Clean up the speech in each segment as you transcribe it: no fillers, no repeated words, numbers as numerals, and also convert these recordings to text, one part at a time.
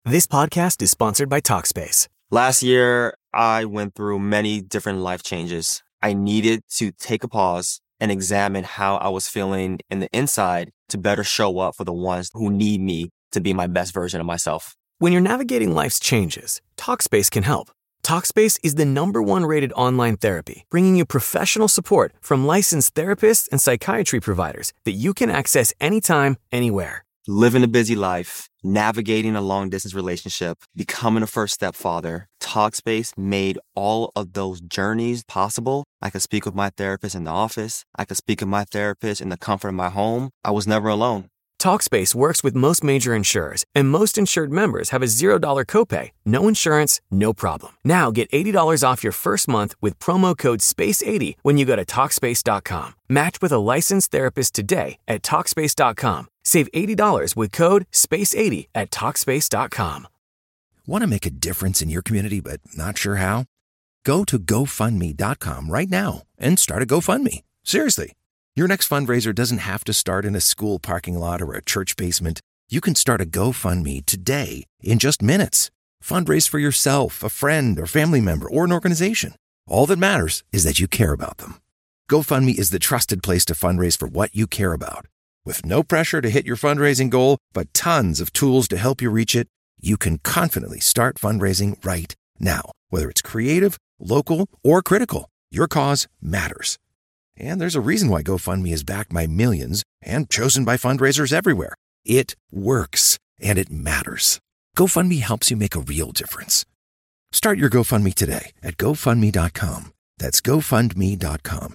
This podcast is sponsored by Talkspace. Last year, I went through many different life changes. I needed to take a pause and examine how I was feeling in the inside to better show up for the ones who need me to be my best version of myself. When you're navigating life's changes, Talkspace can help. Talkspace is the #1 rated online therapy, bringing you professional support from licensed therapists and psychiatry providers that you can access anytime, anywhere. Living a busy life, navigating a long-distance relationship, becoming a first-step father, Talkspace made all of those journeys possible. I could speak with my therapist in the office. I could speak with my therapist in the comfort of my home. I was never alone. Talkspace works with most major insurers, and most insured members have a $0 copay. No insurance, no problem. Now get $80 off your first month with promo code SPACE80 when you go to Talkspace.com. Match with a licensed therapist today at Talkspace.com. Save $80 with code SPACE80 at Talkspace.com. Want to make a difference in your community but not sure how? Go to GoFundMe.com right now and start a GoFundMe. Seriously. Your next fundraiser doesn't have to start in a school parking lot or a church basement. You can start a GoFundMe today in just minutes. Fundraise for yourself, a friend, or family member, or an organization. All that matters is that you care about them. GoFundMe is the trusted place to fundraise for what you care about. With no pressure to hit your fundraising goal, but tons of tools to help you reach it, you can confidently start fundraising right now. Whether it's creative, local, or critical, your cause matters. And there's a reason why GoFundMe is backed by millions and chosen by fundraisers everywhere. It works, and it matters. GoFundMe helps you make a real difference. Start your GoFundMe today at GoFundMe.com. That's GoFundMe.com.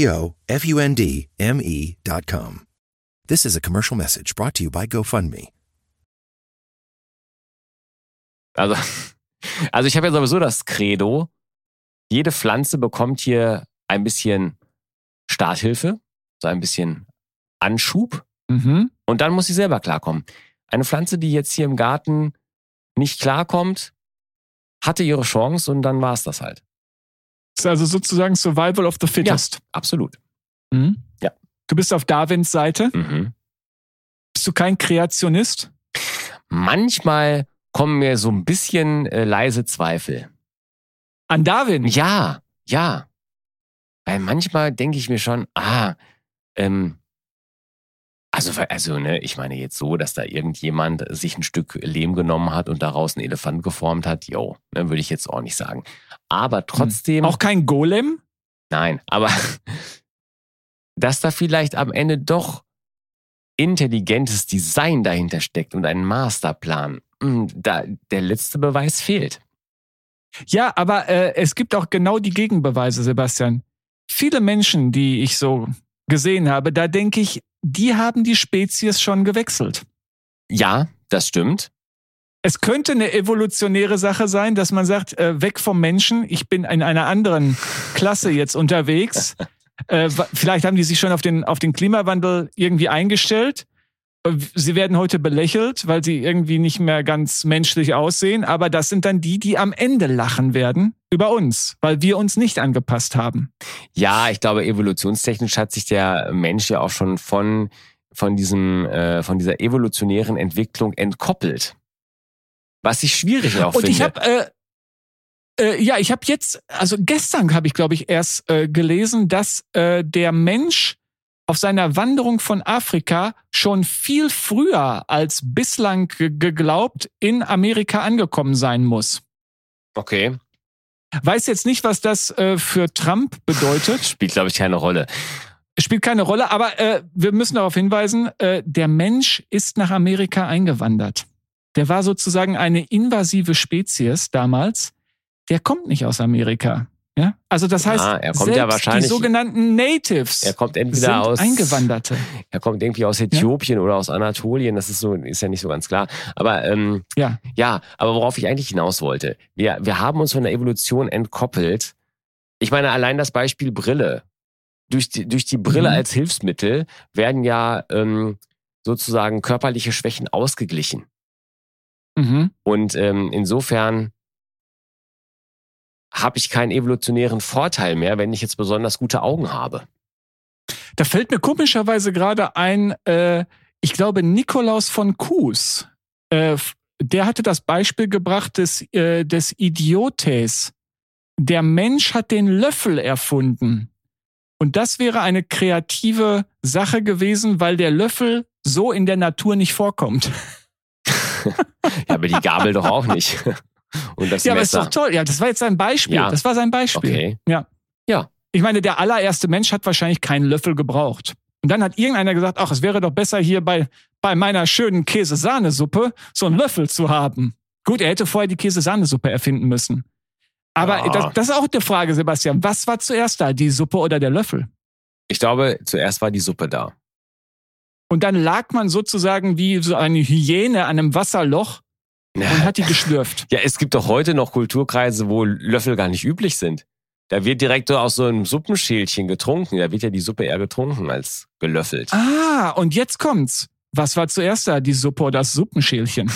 GoFundMe.com. This is a commercial message brought to you by GoFundMe. Also ich habe ja sowieso das Credo, jede Pflanze bekommt hier ein bisschen Starthilfe, so ein bisschen Anschub und dann muss sie selber klarkommen. Eine Pflanze, die jetzt hier im Garten nicht klarkommt, hatte ihre Chance und dann war es das halt. Das ist also sozusagen Survival of the Fittest. Ja, absolut. Mhm. Ja. Du bist auf Darwins Seite. Mhm. Bist du kein Kreationist? Manchmal kommen mir so ein bisschen leise Zweifel. An Darwin? Ja. Weil manchmal denke ich mir schon, ich meine jetzt so, dass da irgendjemand sich ein Stück Lehm genommen hat und daraus einen Elefant geformt hat, würde ich jetzt auch nicht sagen. Aber trotzdem... Auch kein Golem? Nein, aber dass da vielleicht am Ende doch intelligentes Design dahinter steckt und ein Masterplan, der letzte Beweis fehlt. Ja, aber es gibt auch genau die Gegenbeweise, Sebastian. Viele Menschen, die ich so gesehen habe, da denke ich, die haben die Spezies schon gewechselt. Ja, das stimmt. Es könnte eine evolutionäre Sache sein, dass man sagt, weg vom Menschen, ich bin in einer anderen Klasse jetzt unterwegs. Vielleicht haben die sich schon auf den Klimawandel irgendwie eingestellt. Sie werden heute belächelt, weil sie irgendwie nicht mehr ganz menschlich aussehen. Aber das sind dann die am Ende lachen werden über uns, weil wir uns nicht angepasst haben. Ja, ich glaube, evolutionstechnisch hat sich der Mensch ja auch schon von dieser evolutionären Entwicklung entkoppelt. Was ich schwierig auch finde. Und ich habe jetzt, also gestern habe ich, glaube ich, erst gelesen, dass der Mensch auf seiner Wanderung von Afrika schon viel früher als bislang geglaubt in Amerika angekommen sein muss. Okay. Weiß jetzt nicht, was das für Trump bedeutet. Spielt, glaube ich, keine Rolle. Spielt keine Rolle, aber wir müssen darauf hinweisen, der Mensch ist nach Amerika eingewandert. Der war sozusagen eine invasive Spezies damals. Der kommt nicht aus Amerika. Ja? Also das heißt, er kommt selbst ja wahrscheinlich, die sogenannten Natives er kommt entweder sind aus Eingewanderte. Er kommt irgendwie aus Äthiopien oder aus Anatolien, das ist ja nicht so ganz klar. Aber aber worauf ich eigentlich hinaus wollte, wir haben uns von der Evolution entkoppelt. Ich meine, allein das Beispiel Brille. Durch die Brille als Hilfsmittel werden ja sozusagen körperliche Schwächen ausgeglichen. Und insofern habe ich keinen evolutionären Vorteil mehr, wenn ich jetzt besonders gute Augen habe. Da fällt mir komischerweise gerade ein, ich glaube, Nikolaus von Kues der hatte das Beispiel gebracht des Idiotes. Der Mensch hat den Löffel erfunden. Und das wäre eine kreative Sache gewesen, weil der Löffel so in der Natur nicht vorkommt. Ja, aber die Gabel doch auch nicht. Und das ja, Messer. aber ist doch toll. Ja, das war jetzt sein Beispiel. Ja. Das war sein Beispiel. Okay. Ja. Ich meine, der allererste Mensch hat wahrscheinlich keinen Löffel gebraucht. Und dann hat irgendeiner gesagt, ach, es wäre doch besser hier bei meiner schönen Käse-Sahnesuppe so einen Löffel zu haben. Gut, er hätte vorher die Käse-Sahnesuppe erfinden müssen. Aber das ist auch eine Frage, Sebastian. Was war zuerst da, die Suppe oder der Löffel? Ich glaube, zuerst war die Suppe da. Und dann lag man sozusagen wie so eine Hyäne an einem Wasserloch und hat die geschlürft. Ja, es gibt doch heute noch Kulturkreise, wo Löffel gar nicht üblich sind. Da wird direkt so aus so einem Suppenschälchen getrunken. Da wird ja die Suppe eher getrunken als gelöffelt. Ah, und jetzt kommt's. Was war zuerst da, die Suppe oder das Suppenschälchen?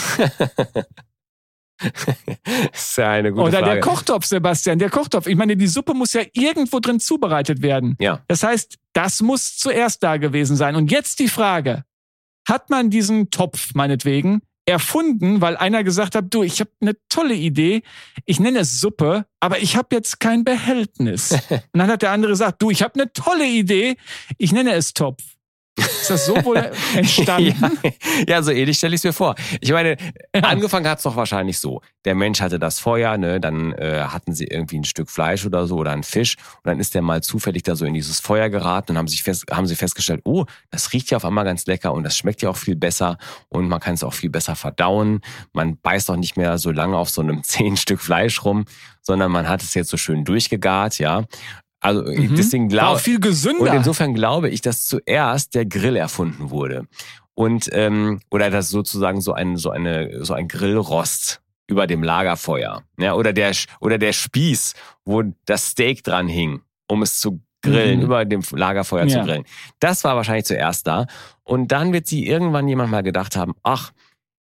Das ist ja eine gute Frage. Oder der Kochtopf, Sebastian, der Kochtopf. Ich meine, die Suppe muss ja irgendwo drin zubereitet werden. Ja. Das heißt, das muss zuerst da gewesen sein. Und jetzt die Frage, hat man diesen Topf meinetwegen erfunden, weil einer gesagt hat, du, ich habe eine tolle Idee, ich nenne es Suppe, aber ich habe jetzt kein Behältnis. Und dann hat der andere gesagt, du, ich habe eine tolle Idee, ich nenne es Topf. Ist das so wohl entstanden? Ja, so ähnlich stelle ich es mir vor. Ich meine, angefangen hat es doch wahrscheinlich so. Der Mensch hatte das Feuer, ne, dann hatten sie irgendwie ein Stück Fleisch oder so oder einen Fisch und dann ist der mal zufällig da so in dieses Feuer geraten und haben sie festgestellt, oh, das riecht ja auf einmal ganz lecker und das schmeckt ja auch viel besser und man kann es auch viel besser verdauen. Man beißt auch nicht mehr so lange auf so einem 10 Stück Fleisch rum, sondern man hat es jetzt so schön durchgegart, ja. Also deswegen glaube auch viel gesünder. Und insofern glaube ich, dass zuerst der Grill erfunden wurde und oder dass sozusagen so ein Grillrost über dem Lagerfeuer, ja, oder der Spieß, wo das Steak dran hing, um es zu grillen, über dem Lagerfeuer zu grillen. Das war wahrscheinlich zuerst da und dann wird sie irgendwann jemand mal gedacht haben, ach,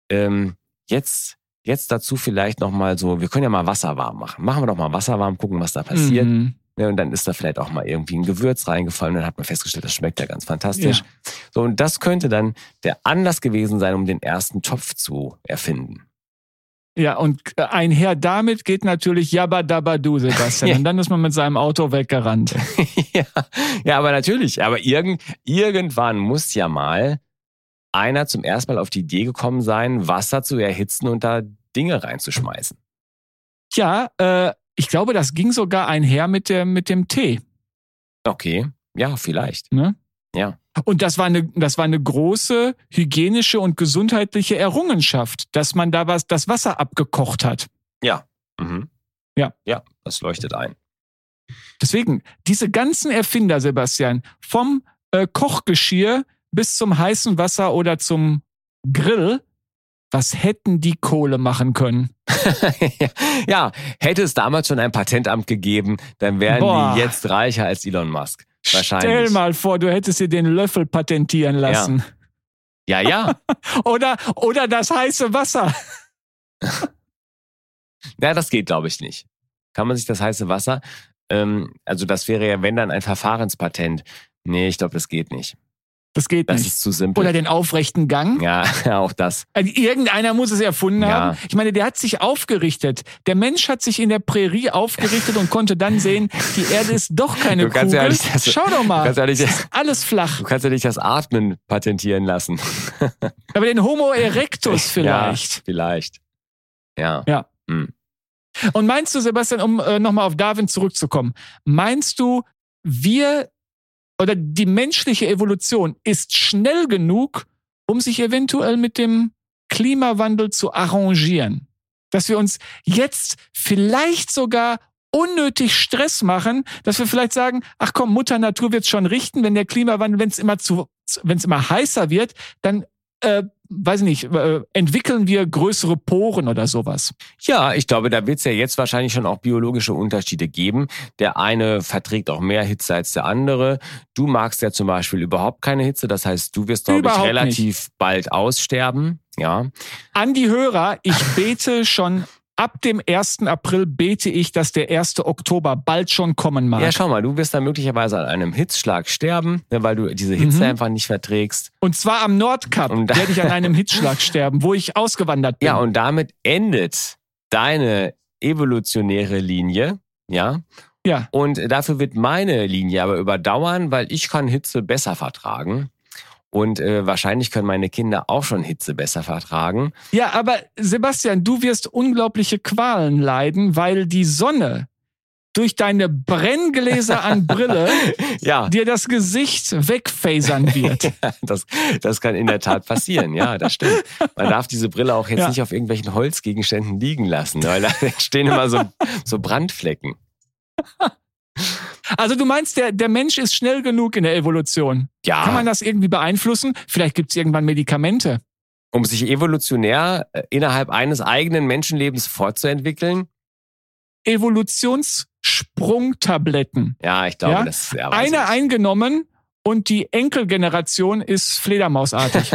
jetzt dazu vielleicht noch mal so, wir können ja mal Wasser warm machen. Machen wir doch mal Wasser warm, gucken, was da passiert. Ja, und dann ist da vielleicht auch mal irgendwie ein Gewürz reingefallen und dann hat man festgestellt, das schmeckt ja ganz fantastisch. Ja. So, und das könnte dann der Anlass gewesen sein, um den ersten Topf zu erfinden. Ja, und einher damit geht natürlich Jabba Dabba Du, Sebastian. Und dann ist man mit seinem Auto weggerannt. Ja, aber natürlich. Aber irgendwann muss ja mal einer zum ersten Mal auf die Idee gekommen sein, Wasser zu erhitzen und da Dinge reinzuschmeißen. Ja, ich glaube, das ging sogar einher mit dem Tee. Okay, ja, vielleicht. Ne? Ja. Und das war eine große hygienische und gesundheitliche Errungenschaft, dass man da das Wasser abgekocht hat. Ja. Mhm. Ja, das leuchtet ein. Deswegen, diese ganzen Erfinder, Sebastian, vom Kochgeschirr bis zum heißen Wasser oder zum Grill, was hätten die Kohle machen können? Ja, hätte es damals schon ein Patentamt gegeben, dann wären die jetzt reicher als Elon Musk. Wahrscheinlich. Stell mal vor, du hättest dir den Löffel patentieren lassen. Ja. oder das heiße Wasser. Ja, das geht, glaube ich, nicht. Kann man sich das heiße Wasser, also das wäre ja, wenn dann ein Verfahrenspatent. Nee, ich glaube, das geht nicht. Das geht nicht. Das ist zu simpel. Oder den aufrechten Gang. Ja, auch das. Also irgendeiner muss es erfunden haben. Ich meine, der hat sich aufgerichtet. Der Mensch hat sich in der Prärie aufgerichtet und konnte dann sehen, die Erde ist doch keine Kugel. Ja nicht, schau doch mal, ist alles flach. Du kannst ja nicht das Atmen patentieren lassen. Aber den Homo erectus vielleicht. Ja, vielleicht. Ja. Hm. Und meinst du, Sebastian, um nochmal auf Darwin zurückzukommen, meinst du, oder die menschliche Evolution ist schnell genug, um sich eventuell mit dem Klimawandel zu arrangieren? Dass wir uns jetzt vielleicht sogar unnötig Stress machen, dass wir vielleicht sagen, ach komm, Mutter Natur wird's schon richten, wenn der Klimawandel, wenn es immer heißer wird, dann weiß ich nicht, entwickeln wir größere Poren oder sowas? Ja, ich glaube, da wird es ja jetzt wahrscheinlich schon auch biologische Unterschiede geben. Der eine verträgt auch mehr Hitze als der andere. Du magst ja zum Beispiel überhaupt keine Hitze. Das heißt, du wirst, glaube ich, relativ bald aussterben. Ja. An die Hörer, ich bete schon ab dem 1. April bete ich, dass der 1. Oktober bald schon kommen mag. Ja, schau mal, du wirst dann möglicherweise an einem Hitzschlag sterben, weil du diese Hitze einfach nicht verträgst. Und zwar am Nordkap werde ich an einem Hitzschlag sterben, wo ich ausgewandert bin. Ja, und damit endet deine evolutionäre Linie, ja. Ja. Und dafür wird meine Linie aber überdauern, weil ich kann Hitze besser vertragen. Und wahrscheinlich können meine Kinder auch schon Hitze besser vertragen. Ja, aber Sebastian, du wirst unglaubliche Qualen leiden, weil die Sonne durch deine Brenngläser an Brille dir das Gesicht wegfasern wird. Ja, das kann in der Tat passieren, ja, das stimmt. Man darf diese Brille auch jetzt nicht auf irgendwelchen Holzgegenständen liegen lassen, weil da entstehen immer so Brandflecken. Also du meinst, der Mensch ist schnell genug in der Evolution? Ja. Kann man das irgendwie beeinflussen? Vielleicht gibt es irgendwann Medikamente. Um sich evolutionär innerhalb eines eigenen Menschenlebens fortzuentwickeln? Evolutionssprungtabletten. Ja, ich glaube, das ist sehr eine eingenommen und die Enkelgeneration ist Fledermausartig.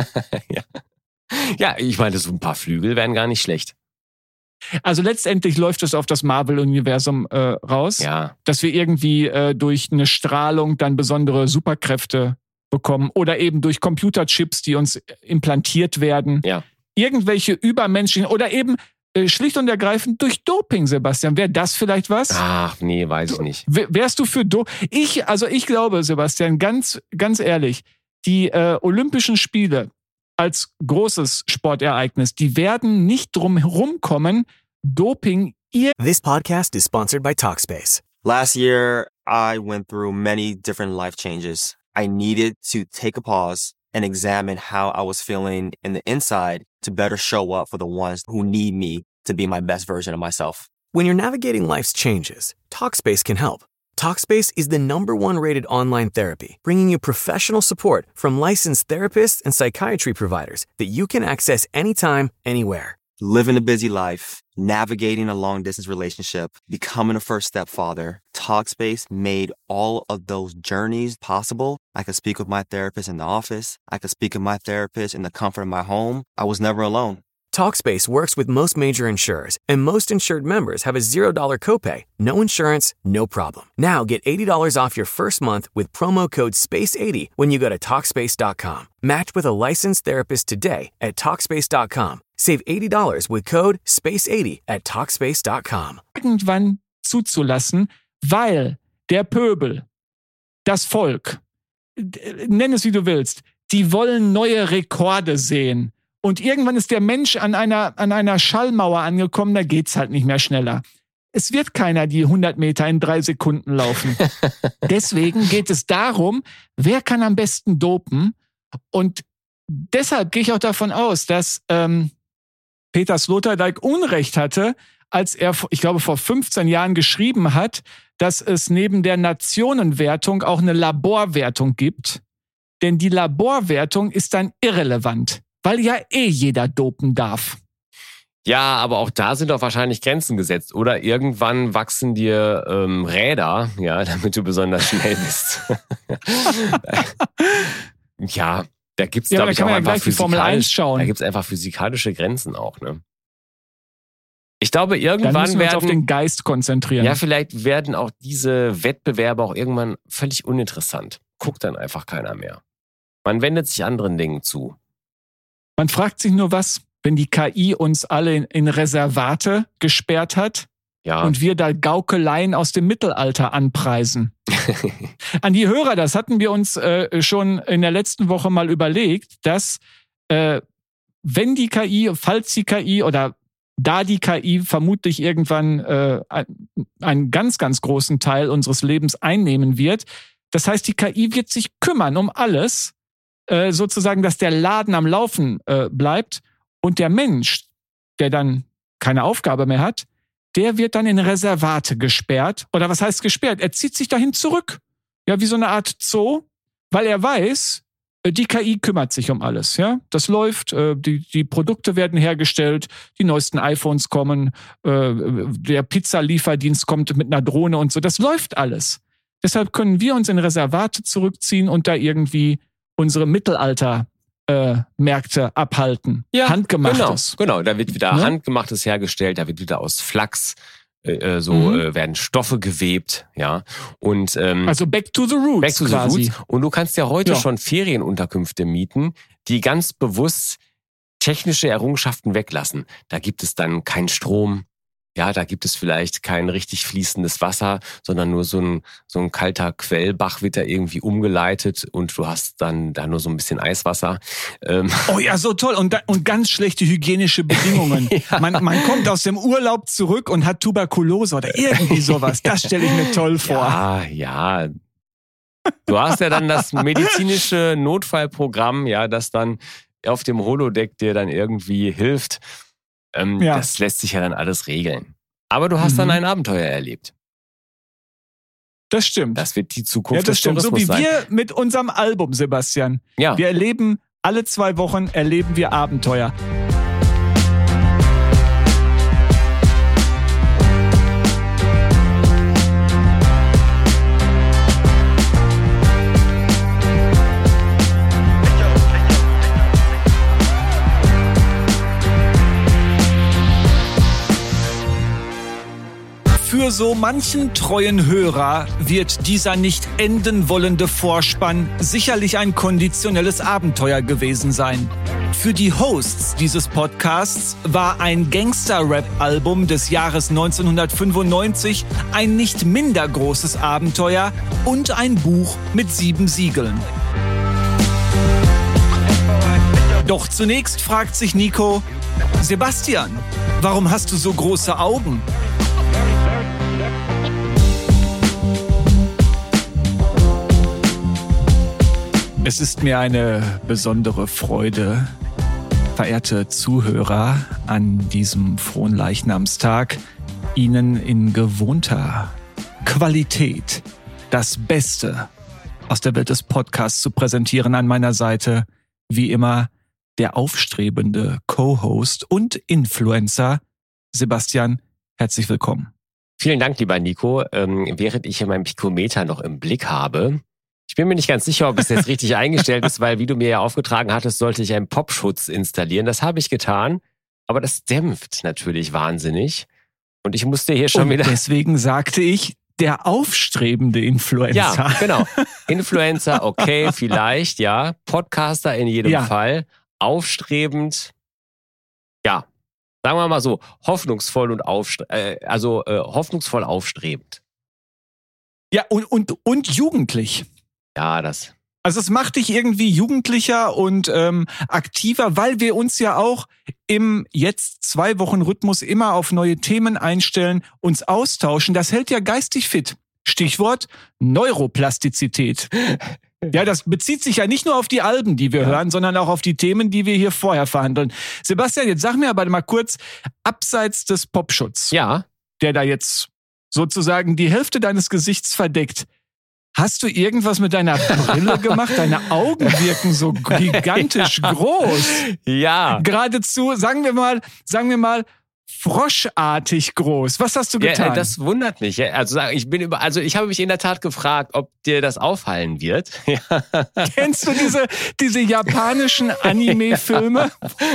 Ja, ich meine, so ein paar Flügel wären gar nicht schlecht. Also letztendlich läuft es auf das Marvel-Universum raus, dass wir irgendwie durch eine Strahlung dann besondere Superkräfte bekommen oder eben durch Computerchips, die uns implantiert werden. Ja. Irgendwelche übermenschlichen oder eben schlicht und ergreifend durch Doping, Sebastian. Wäre das vielleicht was? Ach, nee, weiß ich nicht. Wärst du für Doping? Ich glaube, Sebastian, ganz ehrlich, die Olympischen Spiele als großes Sportereignis, die werden nicht drum herum kommen, Doping. This podcast is sponsored by Talkspace. Last year, I went through many different life changes. I needed to take a pause and examine how I was feeling in the inside to better show up for the ones who need me to be my best version of myself. When you're navigating life's changes, Talkspace can help. Talkspace is the #1 rated online therapy, bringing you professional support from licensed therapists and psychiatry providers that you can access anytime, anywhere. Living a busy life, navigating a long-distance relationship, becoming a first-step father, Talkspace made all of those journeys possible. I could speak with my therapist in the office. I could speak with my therapist in the comfort of my home. I was never alone. Talkspace works with most major insurers, and most insured members have a $0 copay. No insurance, no problem. Now get $80 off your first month with promo code SPACE80 when you go to Talkspace.com. Match with a licensed therapist today at Talkspace.com. Save $80 with code SPACE80 at Talkspace.com. Irgendwann zuzulassen, weil der Pöbel, das Volk, nenn es wie du willst, die wollen neue Rekorde sehen. Und irgendwann ist der Mensch an einer Schallmauer angekommen, da geht's halt nicht mehr schneller. Es wird keiner die 100 Meter in 3 Sekunden laufen. Deswegen geht es darum, wer kann am besten dopen. Und deshalb gehe ich auch davon aus, dass Peter Sloterdijk Unrecht hatte, als er, ich glaube, vor 15 Jahren geschrieben hat, dass es neben der Nationenwertung auch eine Laborwertung gibt. Denn die Laborwertung ist dann irrelevant. Weil ja jeder dopen darf. Ja, aber auch da sind doch wahrscheinlich Grenzen gesetzt. Oder irgendwann wachsen dir Räder, ja, damit du besonders schnell bist. Ja, da gibt's glaube ich auch einfach da gibt's einfach physikalische Grenzen auch, ne? Ich glaube, irgendwann dann müssen wir uns auf den Geist konzentrieren. Ja, vielleicht werden auch diese Wettbewerbe auch irgendwann völlig uninteressant. Guckt dann einfach keiner mehr. Man wendet sich anderen Dingen zu. Man fragt sich nur was, wenn die KI uns alle in Reservate gesperrt hat und wir da Gaukeleien aus dem Mittelalter anpreisen. An die Hörer, das hatten wir uns schon in der letzten Woche mal überlegt, dass wenn die KI, falls die KI oder da die KI vermutlich irgendwann einen ganz, ganz großen Teil unseres Lebens einnehmen wird, das heißt, die KI wird sich kümmern um alles, sozusagen, dass der Laden am Laufen bleibt und der Mensch, der dann keine Aufgabe mehr hat, der wird dann in Reservate gesperrt. Oder was heißt gesperrt? Er zieht sich dahin zurück. Ja, wie so eine Art Zoo, weil er weiß, die KI kümmert sich um alles. Ja, das läuft, die Produkte werden hergestellt, die neuesten iPhones kommen, der Pizzalieferdienst kommt mit einer Drohne und so. Das läuft alles. Deshalb können wir uns in Reservate zurückziehen und da irgendwie unsere Mittelalter Märkte abhalten. Ja, handgemachtes. Genau. Da wird wieder handgemachtes hergestellt, da wird wieder aus Flachs werden Stoffe gewebt, ja. Und also back to the roots. Back to the roots. Und du kannst ja heute schon Ferienunterkünfte mieten, die ganz bewusst technische Errungenschaften weglassen. Da gibt es dann keinen Strom. Ja, da gibt es vielleicht kein richtig fließendes Wasser, sondern nur so ein kalter Quellbach wird da irgendwie umgeleitet und du hast dann da nur so ein bisschen Eiswasser. Oh ja, so toll. Und ganz schlechte hygienische Bedingungen. Ja. Man kommt aus dem Urlaub zurück und hat Tuberkulose oder irgendwie sowas. Das stelle ich mir toll vor. Ja. Du hast ja dann das medizinische Notfallprogramm, ja, das dann auf dem Holodeck dir dann irgendwie hilft. Das lässt sich ja dann alles regeln. Aber du hast dann ein Abenteuer erlebt. Das stimmt. Das wird die Zukunft des Tourismus sein. So wie wir mit unserem Album, Sebastian. Ja. Wir erleben, alle 2 Wochen erleben wir Abenteuer. Für so manchen treuen Hörer wird dieser nicht enden wollende Vorspann sicherlich ein konditionelles Abenteuer gewesen sein. Für die Hosts dieses Podcasts war ein Gangster-Rap-Album des Jahres 1995 ein nicht minder großes Abenteuer und ein Buch mit 7 Siegeln. Doch zunächst fragt sich Nico: Sebastian, warum hast du so große Augen? Es ist mir eine besondere Freude, verehrte Zuhörer, an diesem Fronleichnamstag Ihnen in gewohnter Qualität das Beste aus der Welt des Podcasts zu präsentieren. An meiner Seite, wie immer, der aufstrebende Co-Host und Influencer Sebastian. Herzlich willkommen. Vielen Dank, lieber Nico. Während ich hier mein Pikometer noch im Blick habe, ich bin mir nicht ganz sicher, ob es jetzt richtig eingestellt ist, weil, wie du mir ja aufgetragen hattest, sollte ich einen Popschutz installieren. Das habe ich getan, aber das dämpft natürlich wahnsinnig. Und ich musste hier schon wieder... Deswegen sagte ich, der aufstrebende Influencer. Ja, genau. Influencer, okay, vielleicht, ja. Podcaster in jedem Fall. Aufstrebend, ja. Sagen wir mal so, hoffnungsvoll und hoffnungsvoll aufstrebend. Ja, und jugendlich. Ja, das. Also es macht dich irgendwie jugendlicher und aktiver, weil wir uns ja auch im jetzt 2-Wochen-Rhythmus immer auf neue Themen einstellen, uns austauschen. Das hält ja geistig fit. Stichwort Neuroplastizität. Ja, das bezieht sich ja nicht nur auf die Alben, die wir hören, sondern auch auf die Themen, die wir hier vorher verhandeln. Sebastian, jetzt sag mir aber mal kurz, abseits des Popschutz, der da jetzt sozusagen die Hälfte deines Gesichts verdeckt, hast du irgendwas mit deiner Brille gemacht? Deine Augen wirken so gigantisch groß. Ja. Geradezu, sagen wir mal, froschartig groß. Was hast du getan? Ja, das wundert mich. Also ich habe mich in der Tat gefragt, ob dir das auffallen wird. Kennst du diese japanischen Anime-Filme,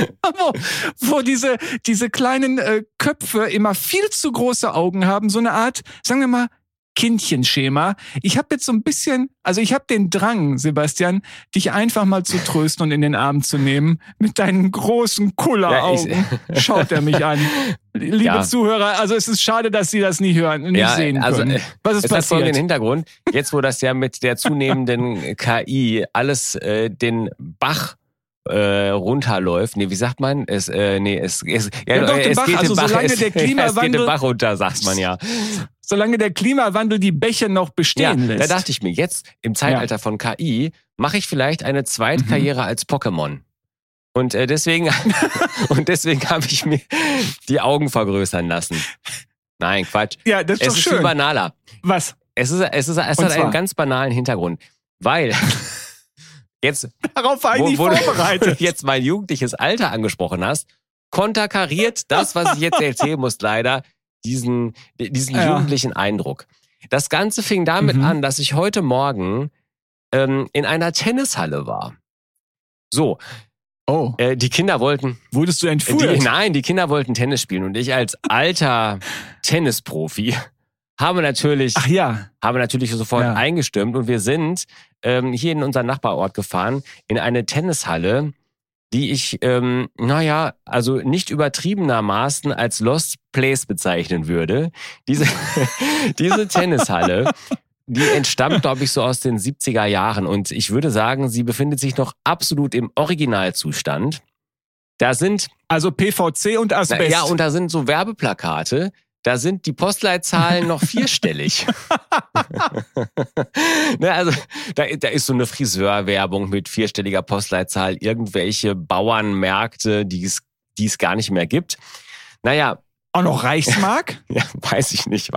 wo diese kleinen Köpfe immer viel zu große Augen haben? So eine Art, sagen wir mal, Kindchenschema. Ich habe jetzt so ein bisschen, also ich habe den Drang, Sebastian, dich einfach mal zu trösten und in den Arm zu nehmen. Mit deinen großen Kulleraugen schaut er mich an. Liebe Zuhörer, also es ist schade, dass Sie das nicht hören, nicht sehen können. Was ist passiert? Hat folgenden Hintergrund. Jetzt, wo das ja mit der zunehmenden KI alles den Bach runterläuft. Nee, wie sagt man? Es geht den Bach runter, sagt man ja. Solange der Klimawandel die Bäche noch bestehen lässt. Da dachte ich mir, jetzt im Zeitalter von KI mache ich vielleicht eine Zweitkarriere als Pokémon. Und deswegen habe ich mir die Augen vergrößern lassen. Nein, Quatsch. Ja, das ist doch schön. Es ist viel banaler. Was? Es hat einen ganz banalen Hintergrund. Weil jetzt, darauf war ich nicht vorbereitet. Wo du jetzt mein jugendliches Alter angesprochen hast, konterkariert das, was ich jetzt erzählen muss, leider diesen jugendlichen Eindruck. Das Ganze fing damit an, dass ich heute Morgen in einer Tennishalle war. So. Oh. Die Kinder wollten... Wurdest du entführt? Nein, die Kinder wollten Tennis spielen. Und ich als alter Tennisprofi habe natürlich sofort eingestimmt. Und wir sind hier in unseren Nachbarort gefahren, in eine Tennishalle, die ich, also nicht übertriebenermaßen als Lost Place bezeichnen würde. Diese Tennishalle, die entstammt, glaube ich, so aus den 70er Jahren. Und ich würde sagen, sie befindet sich noch absolut im Originalzustand. Da sind... Also PVC und Asbest. Ja, und da sind so Werbeplakate. Da sind die Postleitzahlen noch vierstellig. Also da ist so eine Friseurwerbung mit vierstelliger Postleitzahl, irgendwelche Bauernmärkte, die es gar nicht mehr gibt. Naja. Auch noch Reichsmark? Ja, weiß ich nicht.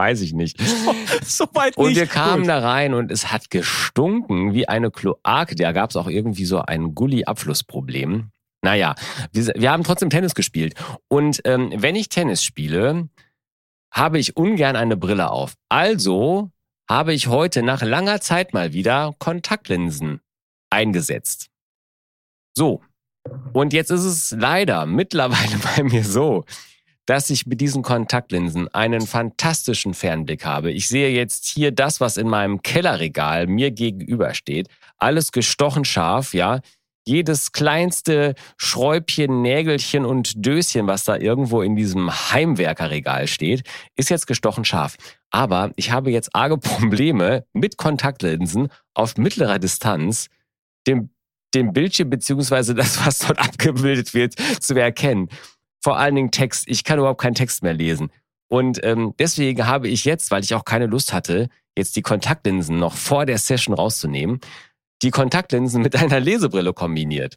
So weit nicht. Und wir kamen da rein und es hat gestunken wie eine Kloake. Da gab es auch irgendwie so ein Gully-Abflussproblem. Naja, wir haben trotzdem Tennis gespielt. Und wenn ich Tennis spiele, habe ich ungern eine Brille auf. Also habe ich heute nach langer Zeit mal wieder Kontaktlinsen eingesetzt. So, und jetzt ist es leider mittlerweile bei mir so, dass ich mit diesen Kontaktlinsen einen fantastischen Fernblick habe. Ich sehe jetzt hier das, was in meinem Kellerregal mir gegenübersteht. Alles gestochen scharf, ja. Jedes kleinste Schräubchen, Nägelchen und Döschen, was da irgendwo in diesem Heimwerkerregal steht, ist jetzt gestochen scharf. Aber ich habe jetzt arge Probleme mit Kontaktlinsen auf mittlerer Distanz, dem Bildschirm beziehungsweise das, was dort abgebildet wird, zu erkennen. Vor allen Dingen Text. Ich kann überhaupt keinen Text mehr lesen. Und deswegen habe ich jetzt, weil ich auch keine Lust hatte, jetzt die Kontaktlinsen noch vor der Session rauszunehmen, die Kontaktlinsen mit einer Lesebrille kombiniert.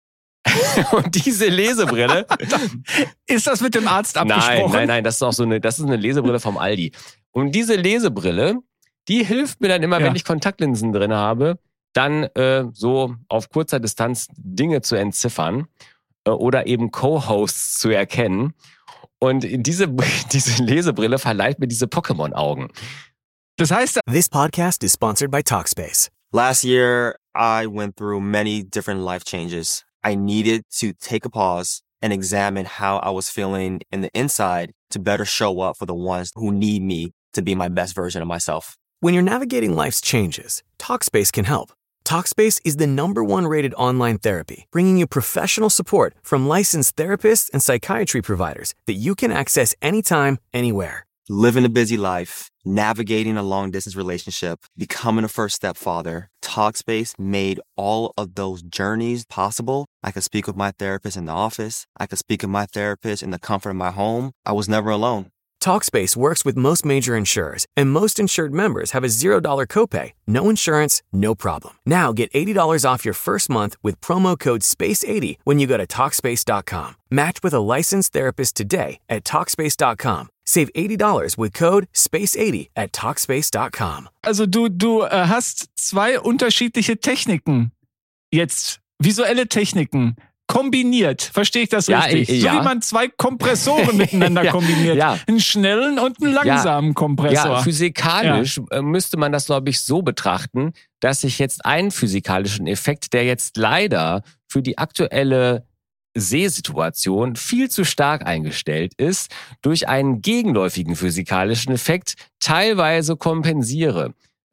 Und diese Lesebrille... Ist das mit dem Arzt abgesprochen? Nein, das ist eine Lesebrille vom Aldi. Und diese Lesebrille, die hilft mir dann immer, wenn ich Kontaktlinsen drin habe, dann so auf kurzer Distanz Dinge zu entziffern oder eben Co-Hosts zu erkennen. Und diese Lesebrille verleiht mir diese Pokémon-Augen. Das heißt... This podcast is sponsored by Talkspace. Last year, I went through many different life changes. I needed to take a pause and examine how I was feeling in the inside to better show up for the ones who need me to be my best version of myself. When you're navigating life's changes, Talkspace can help. Talkspace is the #1 rated online therapy, bringing you professional support from licensed therapists and psychiatry providers that you can access anytime, anywhere. Living a busy life, navigating a long-distance relationship, becoming a first-step father, Talkspace made all of those journeys possible. I could speak with my therapist in the office. I could speak with my therapist in the comfort of my home. I was never alone. Talkspace works with most major insurers, and most insured members have a $0 copay. No insurance, no problem. Now get $80 off your first month with promo code SPACE80 when you go to Talkspace.com. Match with a licensed therapist today at Talkspace.com. Save $80 with code SPACE80 at Talkspace.com. Also du hast zwei unterschiedliche Techniken jetzt, visuelle Techniken. Kombiniert, verstehe ich das richtig? So wie man zwei Kompressoren miteinander kombiniert. Ja. Einen schnellen und einen langsamen Kompressor. Ja, physikalisch müsste man das, glaube ich, so betrachten, dass ich jetzt einen physikalischen Effekt, der jetzt leider für die aktuelle Sehsituation viel zu stark eingestellt ist, durch einen gegenläufigen physikalischen Effekt teilweise kompensiere.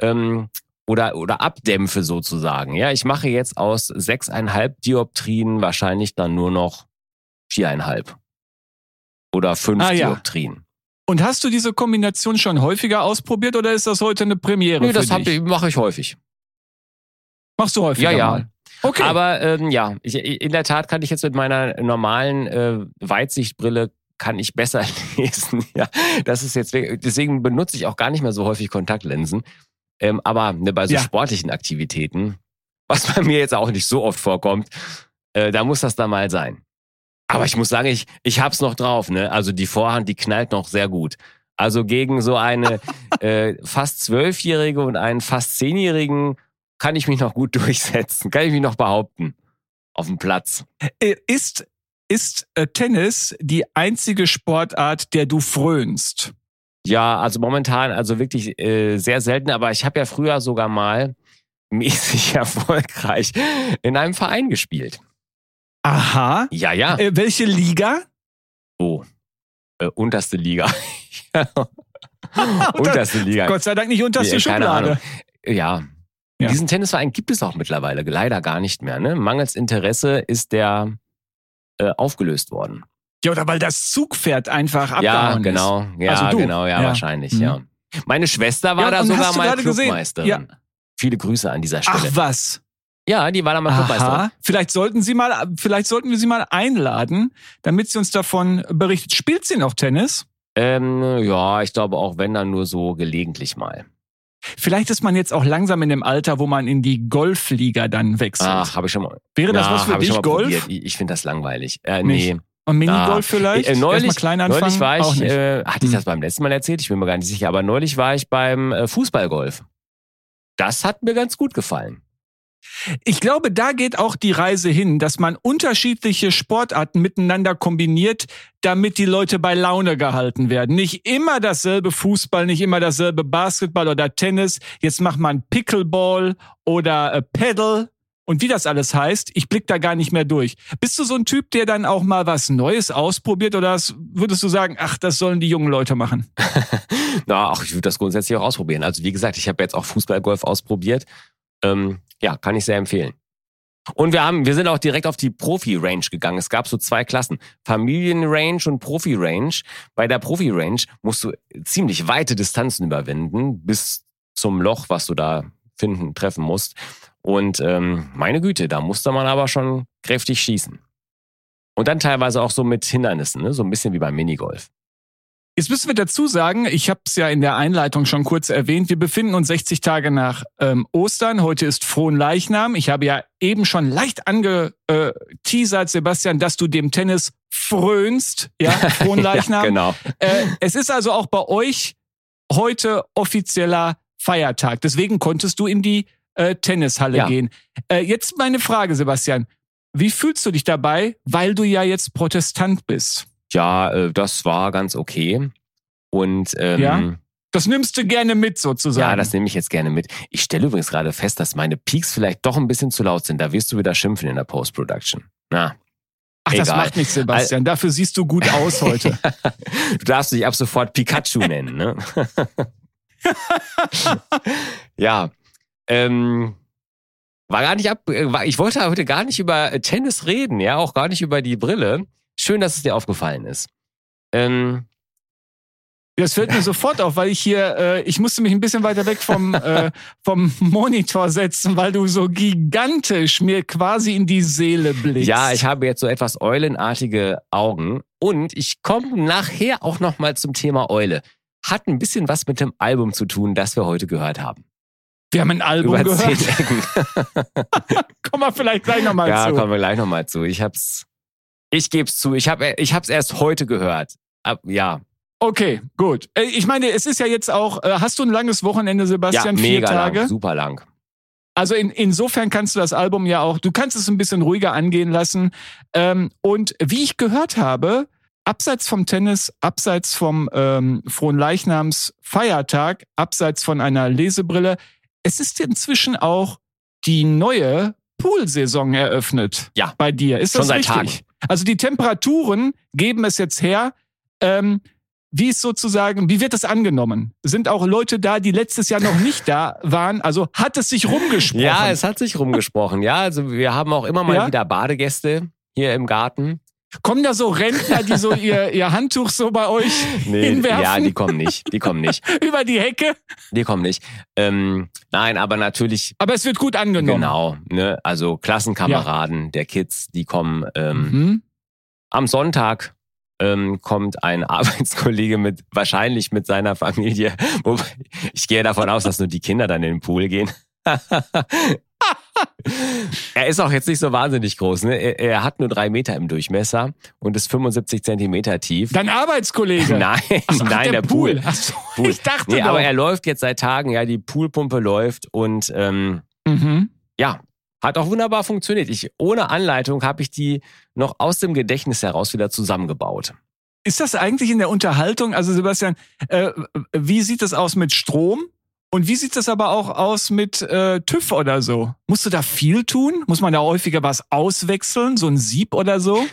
Oder abdämpfe sozusagen. Ja, ich mache jetzt aus 6,5 Dioptrien wahrscheinlich dann nur noch 4,5 oder 5 Dioptrien. Und hast du diese Kombination schon häufiger ausprobiert oder ist das heute eine Premiere für dich? Das mache ich häufig. Machst du häufiger mal? Okay. Aber in der Tat kann ich jetzt mit meiner normalen Weitsichtbrille kann ich besser lesen. Ja, das ist jetzt, deswegen benutze ich auch gar nicht mehr so häufig Kontaktlinsen. Aber bei so sportlichen Aktivitäten, was bei mir jetzt auch nicht so oft vorkommt, da muss das dann mal sein. Aber ich muss sagen, ich hab's noch drauf, ne? Also die Vorhand, die knallt noch sehr gut. Also gegen so eine fast 12-Jährige und einen fast 10-Jährigen kann ich mich noch gut durchsetzen, kann ich mich noch behaupten. Auf dem Platz. Ist Tennis die einzige Sportart, der du frönst? Ja, also momentan, also wirklich sehr selten, aber ich habe ja früher sogar mal mäßig erfolgreich in einem Verein gespielt. Aha. Ja. Welche Liga? Oh, unterste Liga. Unterste Liga. Gott sei Dank nicht unterste Schublade. Ja. Diesen Tennisverein gibt es auch mittlerweile leider gar nicht mehr. Ne? Mangels Interesse ist der aufgelöst worden. Ja, oder weil das Zugpferd einfach abgehauen ist. Wahrscheinlich, ja. Meine Schwester war da sogar mal Clubmeisterin. Ja. Viele Grüße an dieser Stelle. Ach was. Ja, die war da mal Clubmeisterin. Vielleicht sollten wir sie mal einladen, damit sie uns davon berichtet. Spielt sie noch Tennis? Ja, ich glaube auch, wenn dann nur so gelegentlich mal. Vielleicht ist man jetzt auch langsam in dem Alter, wo man in die Golfliga dann wechselt. Ach, habe ich schon mal. Wäre das was für dich, Golf? Ich finde das langweilig. Nee. Und Minigolf vielleicht? Neulich war ich, hatte ich Hm. das beim letzten Mal erzählt? Ich bin mir gar nicht sicher, aber neulich war ich beim Fußballgolf. Das hat mir ganz gut gefallen. Ich glaube, da geht auch die Reise hin, dass man unterschiedliche Sportarten miteinander kombiniert, damit die Leute bei Laune gehalten werden. Nicht immer dasselbe Fußball, nicht immer dasselbe Basketball oder Tennis. Jetzt macht man Pickleball oder Paddle und wie das alles heißt. Ich blick da gar nicht mehr durch. Bist du so ein Typ, der dann auch mal was Neues ausprobiert oder würdest du sagen, ach, das sollen die jungen Leute machen? Ich würde das grundsätzlich auch ausprobieren. Also wie gesagt, ich habe jetzt auch Fußballgolf ausprobiert. Ja, kann ich sehr empfehlen. Und wir sind auch direkt auf die Profi-Range gegangen. Es gab so 2 Klassen. Familien-Range und Profi-Range. Bei der Profi-Range musst du ziemlich weite Distanzen überwinden, bis zum Loch, was du da treffen musst. Und meine Güte, da musste man aber schon kräftig schießen. Und dann teilweise auch so mit Hindernissen, ne? So ein bisschen wie beim Minigolf. Jetzt müssen wir dazu sagen, ich habe es ja in der Einleitung schon kurz erwähnt, wir befinden uns 60 Tage nach Ostern. Heute ist Fronleichnam. Ich habe ja eben schon leicht angeteasert, Sebastian, dass du dem Tennis frönst. Ja, Fronleichnam. Ja, genau. Es ist also auch bei euch heute offizieller Feiertag. Deswegen konntest du in die Tennishalle gehen. Jetzt meine Frage, Sebastian. Wie fühlst du dich dabei, weil du ja jetzt Protestant bist? Ja, das war ganz okay. Und das nimmst du gerne mit sozusagen. Ja, das nehme ich jetzt gerne mit. Ich stelle übrigens gerade fest, dass meine Peaks vielleicht doch ein bisschen zu laut sind. Da wirst du wieder schimpfen in der Post-Production. Na, ach, egal. Das macht nichts, Sebastian. Dafür siehst du gut aus heute. Du darfst dich ab sofort Pikachu nennen, ne? Ja. Ich wollte heute gar nicht über Tennis reden, ja, auch gar nicht über die Brille. Schön, dass es dir aufgefallen ist. Das fällt mir sofort auf, weil ich musste mich ein bisschen weiter weg vom Monitor setzen, weil du so gigantisch mir quasi in die Seele blickst. Ja, ich habe jetzt so etwas eulenartige Augen und ich komme nachher auch nochmal zum Thema Eule. Hat ein bisschen was mit dem Album zu tun, das wir heute gehört haben. Wir haben ein Album über gehört. 10 Ecken. Kommen wir vielleicht gleich nochmal zu. Ja, kommen wir gleich nochmal zu. Ich gebe es zu, ich hab's erst heute gehört. Ja. Okay, gut. Ich meine, es ist ja jetzt auch, hast du ein langes Wochenende, Sebastian? Ja, mega 4 Tage? Lang, super lang. Also insofern kannst du das Album ja auch, du kannst es ein bisschen ruhiger angehen lassen. Und wie ich gehört habe, abseits vom Tennis, abseits vom Fronleichnams Feiertag, abseits von einer Lesebrille, es ist inzwischen auch die neue Poolsaison eröffnet. Ja. Bei dir. Ist das richtig? Schon seit Tagen. Also die Temperaturen geben es jetzt her. Wie wird das angenommen? Sind auch Leute da, die letztes Jahr noch nicht da waren? Also hat es sich rumgesprochen? Ja, es hat sich rumgesprochen. Ja, also wir haben auch immer mal wieder Badegäste hier im Garten. Kommen da so Rentner, die so ihr Handtuch so bei euch hinwerfen? Ja, die kommen nicht. Über die Hecke? Die kommen nicht. Nein, aber natürlich. Aber es wird gut angenommen. Genau, ne? Also Klassenkameraden der Kids, die kommen. Am Sonntag kommt ein Arbeitskollege wahrscheinlich mit seiner Familie. Wobei, ich gehe davon aus, dass nur die Kinder dann in den Pool gehen. Er ist auch jetzt nicht so wahnsinnig groß, ne? Er hat nur 3 Meter im Durchmesser und ist 75 Zentimeter tief. Dein Arbeitskollege? Nein, nein, der Pool. Ach so, ich dachte doch. Aber er läuft jetzt seit Tagen, ja, die Poolpumpe läuft und ja, hat auch wunderbar funktioniert. Ohne Anleitung habe ich die noch aus dem Gedächtnis heraus wieder zusammengebaut. Ist das eigentlich in der Unterhaltung, also Sebastian, wie sieht es aus mit Strom? Und wie sieht das aber auch aus mit TÜV oder so? Musst du da viel tun? Muss man da häufiger was auswechseln? So ein Sieb oder so?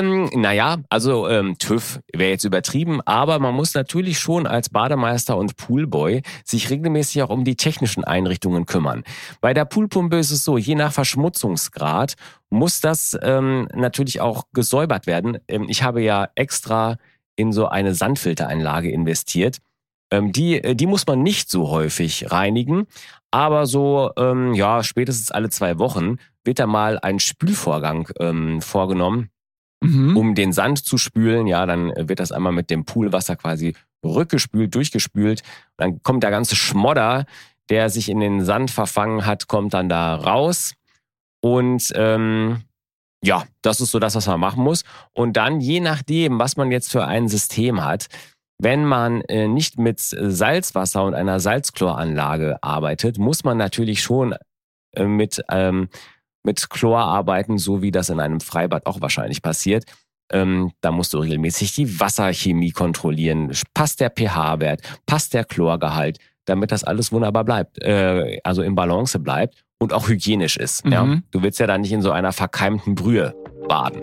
TÜV wäre jetzt übertrieben, aber man muss natürlich schon als Bademeister und Poolboy sich regelmäßig auch um die technischen Einrichtungen kümmern. Bei der Poolpumpe ist es so, je nach Verschmutzungsgrad muss das natürlich auch gesäubert werden. Ich habe ja extra in so eine Sandfilteranlage investiert. Die muss man nicht so häufig reinigen, aber so spätestens alle 2 Wochen wird da mal ein Spülvorgang vorgenommen, um den Sand zu spülen. Ja, dann wird das einmal mit dem Poolwasser quasi rückgespült, durchgespült. Dann kommt der ganze Schmodder, der sich in den Sand verfangen hat, kommt dann da raus. Und das ist so das, was man machen muss. Und dann, je nachdem, was man jetzt für ein System hat, wenn man nicht mit Salzwasser und einer Salzchloranlage arbeitet, muss man natürlich schon mit Chlor arbeiten, so wie das in einem Freibad auch wahrscheinlich passiert. Da musst du regelmäßig die Wasserchemie kontrollieren. Passt der pH-Wert? Passt der Chlorgehalt? Damit das alles wunderbar bleibt, also im Balance bleibt und auch hygienisch ist. Ja? Du willst ja dann nicht in so einer verkeimten Brühe baden.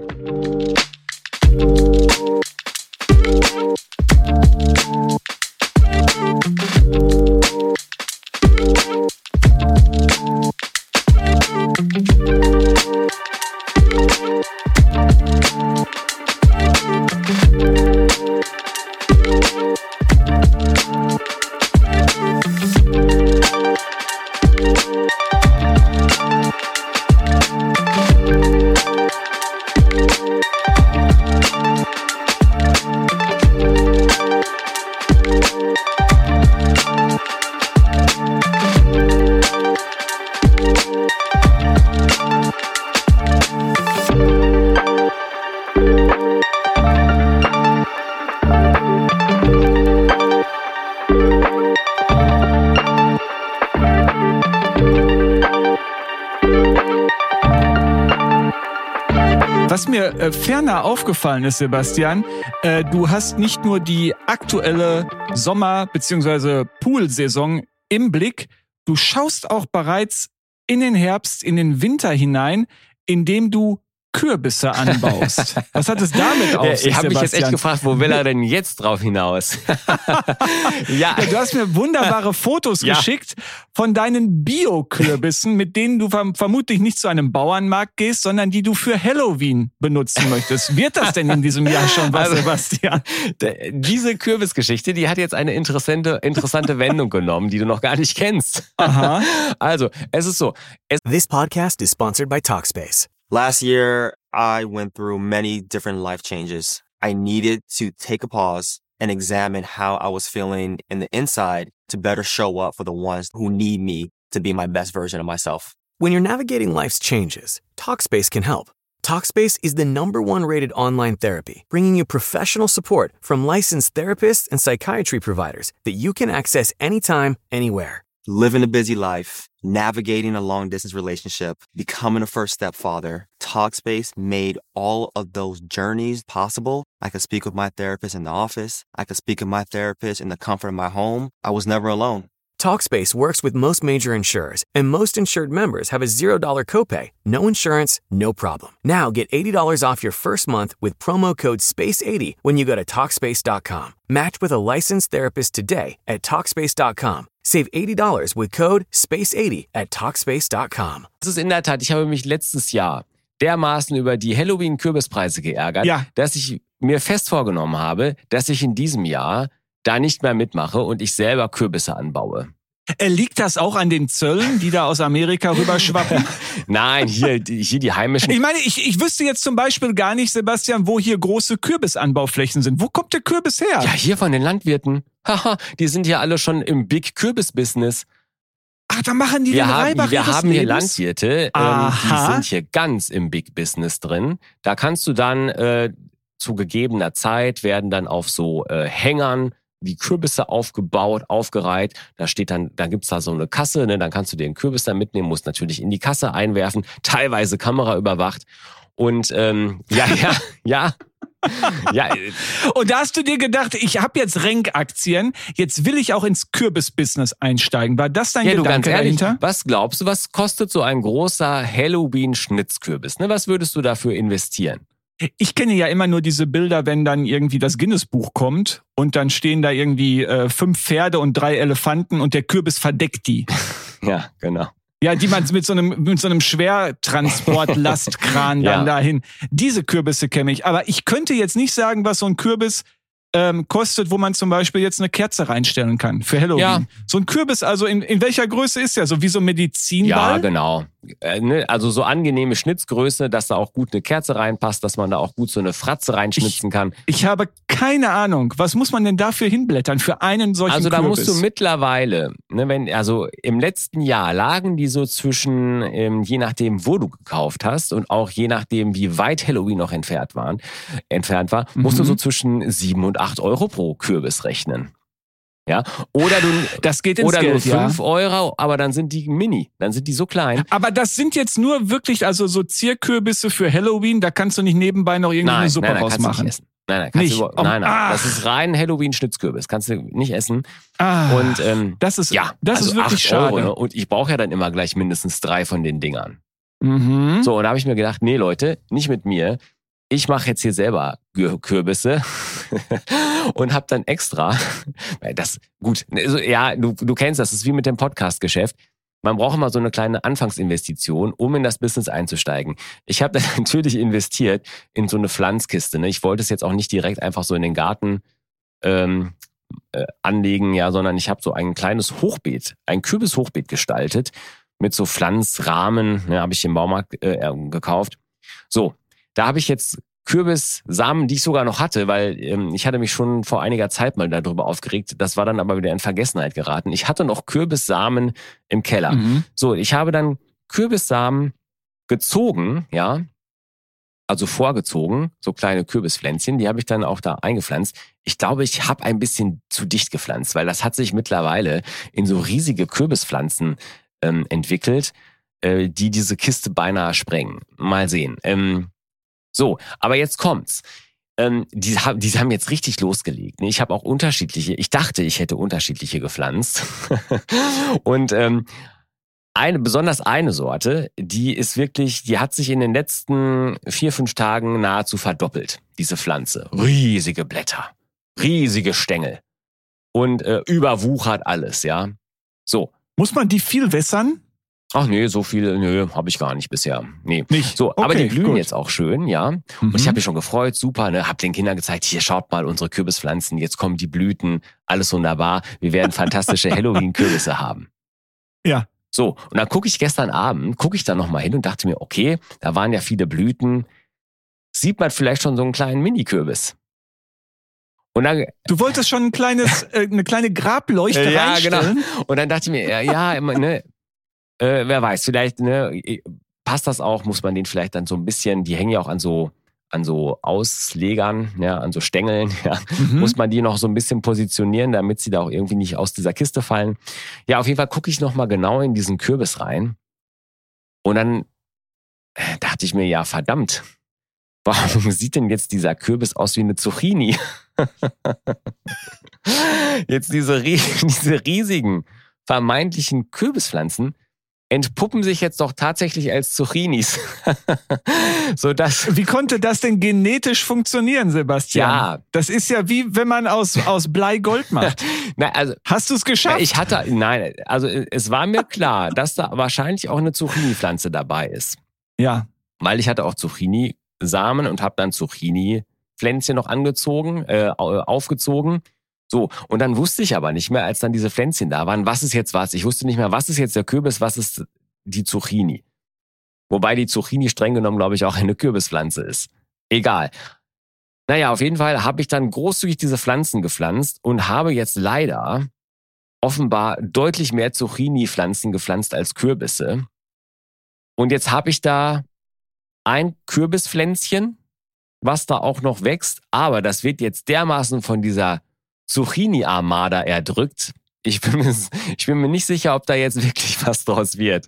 Was mir ferner aufgefallen ist, Sebastian, du hast nicht nur die aktuelle Sommer- bzw. Poolsaison im Blick, du schaust auch bereits in den Herbst, in den Winter hinein, indem du Kürbisse anbaust. Was hat es damit auf sich, Ich habe mich jetzt echt Sebastian? gefragt, wo will er denn jetzt drauf hinaus? Ja, du hast mir wunderbare Fotos geschickt von deinen Bio-Kürbissen, mit denen du vermutlich nicht zu einem Bauernmarkt gehst, sondern die du für Halloween benutzen möchtest. Wird das denn in diesem Jahr schon was, Sebastian? Diese Kürbisgeschichte, die hat jetzt eine interessante Wendung genommen, die du noch gar nicht kennst. Aha. Also, es ist so. This podcast is sponsored by Talkspace. Last year, I went through many different life changes. I needed to take a pause and examine how I was feeling in the inside to better show up for the ones who need me to be my best version of myself. When you're navigating life's changes, Talkspace can help. Talkspace is the #1 rated online therapy, bringing you professional support from licensed therapists and psychiatry providers that you can access anytime, anywhere. Living a busy life, navigating a long-distance relationship, becoming a first-step father, Talkspace made all of those journeys possible. I could speak with my therapist in the office. I could speak with my therapist in the comfort of my home. I was never alone. Talkspace works with most major insurers, and most insured members have a $0 copay. No insurance, no problem. Now get $80 off your first month with promo code SPACE80 when you go to Talkspace.com. Match with a licensed therapist today at Talkspace.com. Save $80 with code SPACE80 at Talkspace.com. Das ist in der Tat, ich habe mich letztes Jahr dermaßen über die Halloween-Kürbispreise geärgert, dass ich mir fest vorgenommen habe, dass ich in diesem Jahr da nicht mehr mitmache und ich selber Kürbisse anbaue. Liegt das auch an den Zöllen, die da aus Amerika rüberschwappen? Nein, hier die heimischen. Ich meine, ich wüsste jetzt zum Beispiel gar nicht, Sebastian, wo hier große Kürbisanbauflächen sind. Wo kommt der Kürbis her? Ja, hier von den Landwirten. Haha, die sind ja alle schon im Big Kürbis-Business. Ach, da machen die den Reibach Wir haben hier Landwirte, die sind hier ganz im Big Business drin. Da kannst du dann zu gegebener Zeit werden dann auf so Hängern die Kürbisse aufgebaut, aufgereiht. Da gibt's da so eine Kasse, ne? Dann kannst du den Kürbis dann mitnehmen, musst natürlich in die Kasse einwerfen, teilweise Kamera überwacht. Und ja. Ja. Und da hast du dir gedacht, ich habe jetzt Renk-Aktien, jetzt will ich auch ins Kürbis-Business einsteigen. War das dein Gedanke ganz ehrlich, dahinter? Was glaubst du, was kostet so ein großer Halloween-Schnitzkürbis? Ne, was würdest du dafür investieren? Ich kenne ja immer nur diese Bilder, wenn dann irgendwie das Guinness-Buch kommt und dann stehen da irgendwie 5 Pferde und 3 Elefanten und der Kürbis verdeckt die. Ja, genau. Ja, die man mit so einem Schwertransport-Lastkran dann dahin. Diese Kürbisse kenne ich. Aber ich könnte jetzt nicht sagen, was so ein Kürbis kostet, wo man zum Beispiel jetzt eine Kerze reinstellen kann für Halloween. Ja. So ein Kürbis, also in welcher Größe ist der? So wie so ein Medizinball? Ja, genau. Also so angenehme Schnitzgröße, dass da auch gut eine Kerze reinpasst, dass man da auch gut so eine Fratze reinschnitzen kann. Ich habe keine Ahnung. Was muss man denn dafür hinblättern für einen solchen Kürbis? Also da musst du mittlerweile, also im letzten Jahr lagen die so zwischen, je nachdem, wo du gekauft hast und auch je nachdem, wie weit Halloween noch entfernt war, musst du so zwischen 7 und 8 Euro pro Kürbis rechnen. Ja, oder das geht ins Geld, nur 5 Euro, aber dann sind die mini, dann sind die so klein. Aber das sind jetzt nur wirklich, also so Zierkürbisse für Halloween, da kannst du nicht nebenbei noch irgendwie eine Suppe rausmachen. Nein, kannst du nein, das ist rein Halloween-Schnitzkürbis, kannst du nicht essen. Und das ist wirklich 8 schade. Euro, ne? Und ich brauche ja dann immer gleich mindestens 3 von den Dingern. Mhm. So, und da habe ich mir gedacht, nee Leute, nicht mit mir. Ich mache jetzt hier selber Kürbisse und habe dann extra, du kennst das ist wie mit dem Podcast-Geschäft. Man braucht immer so eine kleine Anfangsinvestition, um in das Business einzusteigen. Ich habe dann natürlich investiert in so eine Pflanzkiste. Ne? Ich wollte es jetzt auch nicht direkt einfach so in den Garten anlegen, ja, sondern ich habe so ein kleines Hochbeet, ein Kürbishochbeet gestaltet mit so Pflanzrahmen, habe ich im Baumarkt gekauft. So. Da habe ich jetzt Kürbissamen, die ich sogar noch hatte, weil ich hatte mich schon vor einiger Zeit mal darüber aufgeregt. Das war dann aber wieder in Vergessenheit geraten. Ich hatte noch Kürbissamen im Keller. Mhm. So, ich habe dann Kürbissamen gezogen, ja, also vorgezogen, so kleine Kürbispflänzchen, die habe ich dann auch da eingepflanzt. Ich glaube, ich habe ein bisschen zu dicht gepflanzt, weil das hat sich mittlerweile in so riesige Kürbispflanzen entwickelt, die diese Kiste beinahe sprengen. Mal sehen. So, aber jetzt kommt's. Die haben jetzt richtig losgelegt. Ich habe auch ich dachte, ich hätte unterschiedliche gepflanzt. Und besonders eine Sorte, die hat sich in den letzten 4-5 Tagen nahezu verdoppelt, diese Pflanze. Riesige Blätter, riesige Stängel und überwuchert alles, ja. So. Muss man die viel wässern? Ach nee, so viel, habe ich gar nicht bisher. Nee. Nicht? So, okay, aber die blühen gut. jetzt auch schön, ja. Mhm. Und ich habe mich schon gefreut, super, hab den Kindern gezeigt, hier schaut mal unsere Kürbispflanzen, jetzt kommen die Blüten, alles wunderbar. Wir werden fantastische Halloween-Kürbisse haben. Ja. So, und dann gestern Abend dann nochmal hin und dachte mir, okay, da waren ja viele Blüten, sieht man vielleicht schon so einen kleinen Mini-Kürbis. Und dann, du wolltest schon eine kleine Grableuchte reinstellen? Genau. Und dann dachte ich mir, wer weiß, vielleicht passt das auch, muss man den vielleicht dann so ein bisschen, die hängen ja auch an so Auslegern, ja, an so Stängeln, ja, muss man die noch so ein bisschen positionieren, damit sie da auch irgendwie nicht aus dieser Kiste fallen. Ja, auf jeden Fall gucke ich nochmal genau in diesen Kürbis rein und dann dachte ich mir, ja verdammt, warum sieht denn jetzt dieser Kürbis aus wie eine Zucchini? Jetzt diese riesigen vermeintlichen Kürbispflanzen entpuppen sich jetzt doch tatsächlich als Zucchinis. Wie konnte das denn genetisch funktionieren, Sebastian? Ja. Das ist ja wie, wenn man aus Blei Gold macht. Nein, also, hast du es geschafft? Es war mir klar, dass da wahrscheinlich auch eine Zucchini-Pflanze dabei ist. Ja. Weil ich hatte auch Zucchini-Samen und habe dann Zucchini-Pflänzchen noch aufgezogen. So, und dann wusste ich aber nicht mehr, als dann diese Pflänzchen da waren, was ist jetzt was. Ich wusste nicht mehr, was ist jetzt der Kürbis, was ist die Zucchini. Wobei die Zucchini streng genommen, glaube ich, auch eine Kürbispflanze ist. Egal. Naja, auf jeden Fall habe ich dann großzügig diese Pflanzen gepflanzt und habe jetzt leider offenbar deutlich mehr Zucchini-Pflanzen gepflanzt als Kürbisse. Und jetzt habe ich da ein Kürbispflänzchen, was da auch noch wächst, aber das wird jetzt dermaßen von dieser Zucchini-Armada erdrückt. Ich bin mir nicht sicher, ob da jetzt wirklich was draus wird.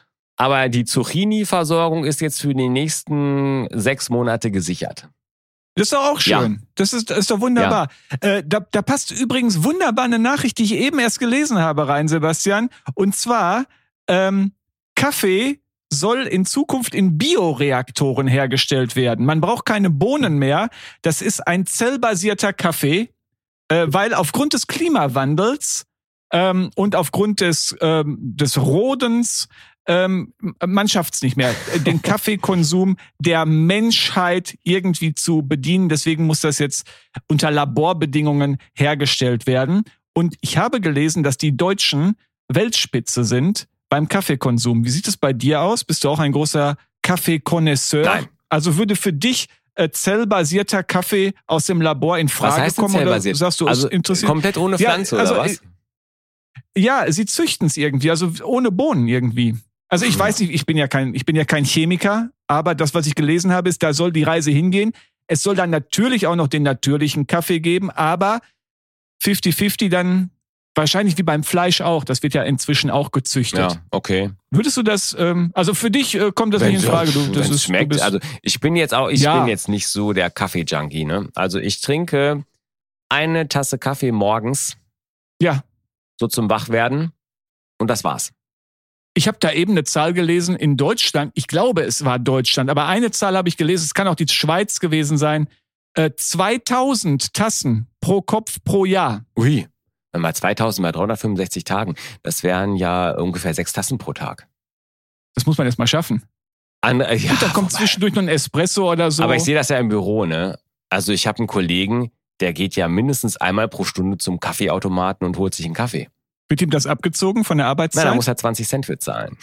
Aber die Zucchini-Versorgung ist jetzt für die nächsten 6 Monate gesichert. Das ist doch auch schön. Ja. Das ist doch wunderbar. Ja. Da passt übrigens wunderbar eine Nachricht, die ich eben erst gelesen habe, rein, Sebastian. Und zwar, Kaffee soll in Zukunft in Bioreaktoren hergestellt werden. Man braucht keine Bohnen mehr. Das ist ein zellbasierter Kaffee, weil aufgrund des Klimawandels und aufgrund des Rodens man schafft es nicht mehr, den Kaffeekonsum der Menschheit irgendwie zu bedienen. Deswegen muss das jetzt unter Laborbedingungen hergestellt werden. Und ich habe gelesen, dass die Deutschen Weltspitze sind beim Kaffeekonsum. Wie sieht es bei dir aus? Bist du auch ein großer Kaffeekonnoisseur? Nein. Also würde für dich zellbasierter Kaffee aus dem Labor in Frage kommen? Oder sagst du, also interessiert? Komplett ohne Pflanze oder was? Ja, sie züchten es irgendwie, also ohne Bohnen irgendwie. Also ich weiß nicht, ich bin ja kein Chemiker, aber das, was ich gelesen habe, ist, da soll die Reise hingehen. Es soll dann natürlich auch noch den natürlichen Kaffee geben, aber 50-50 dann wahrscheinlich wie beim Fleisch auch. Das wird ja inzwischen auch gezüchtet. Ja, okay. Würdest du das, also für dich kommt das nicht in Frage? Das schmeckt. Also ich bin jetzt nicht so der Kaffee-Junkie, ne? Also ich trinke eine Tasse Kaffee morgens. Ja. So zum Wachwerden. Und das war's. Ich habe da eben eine Zahl gelesen in Deutschland. Ich glaube, es war Deutschland. Aber eine Zahl habe ich gelesen. Es kann auch die Schweiz gewesen sein. 2000 Tassen pro Kopf pro Jahr. Ui. Mal 2000 mal 365 Tagen. Das wären ja ungefähr 6 Tassen pro Tag. Das muss man erst mal schaffen. Ja, gut, da kommt zwischendurch noch ein Espresso oder so. Aber ich sehe das ja im Büro, ne? Also ich habe einen Kollegen, der geht ja mindestens einmal pro Stunde zum Kaffeeautomaten und holt sich einen Kaffee. Wird ihm das abgezogen von der Arbeitszeit? Nein, da muss er 20 Cent für zahlen.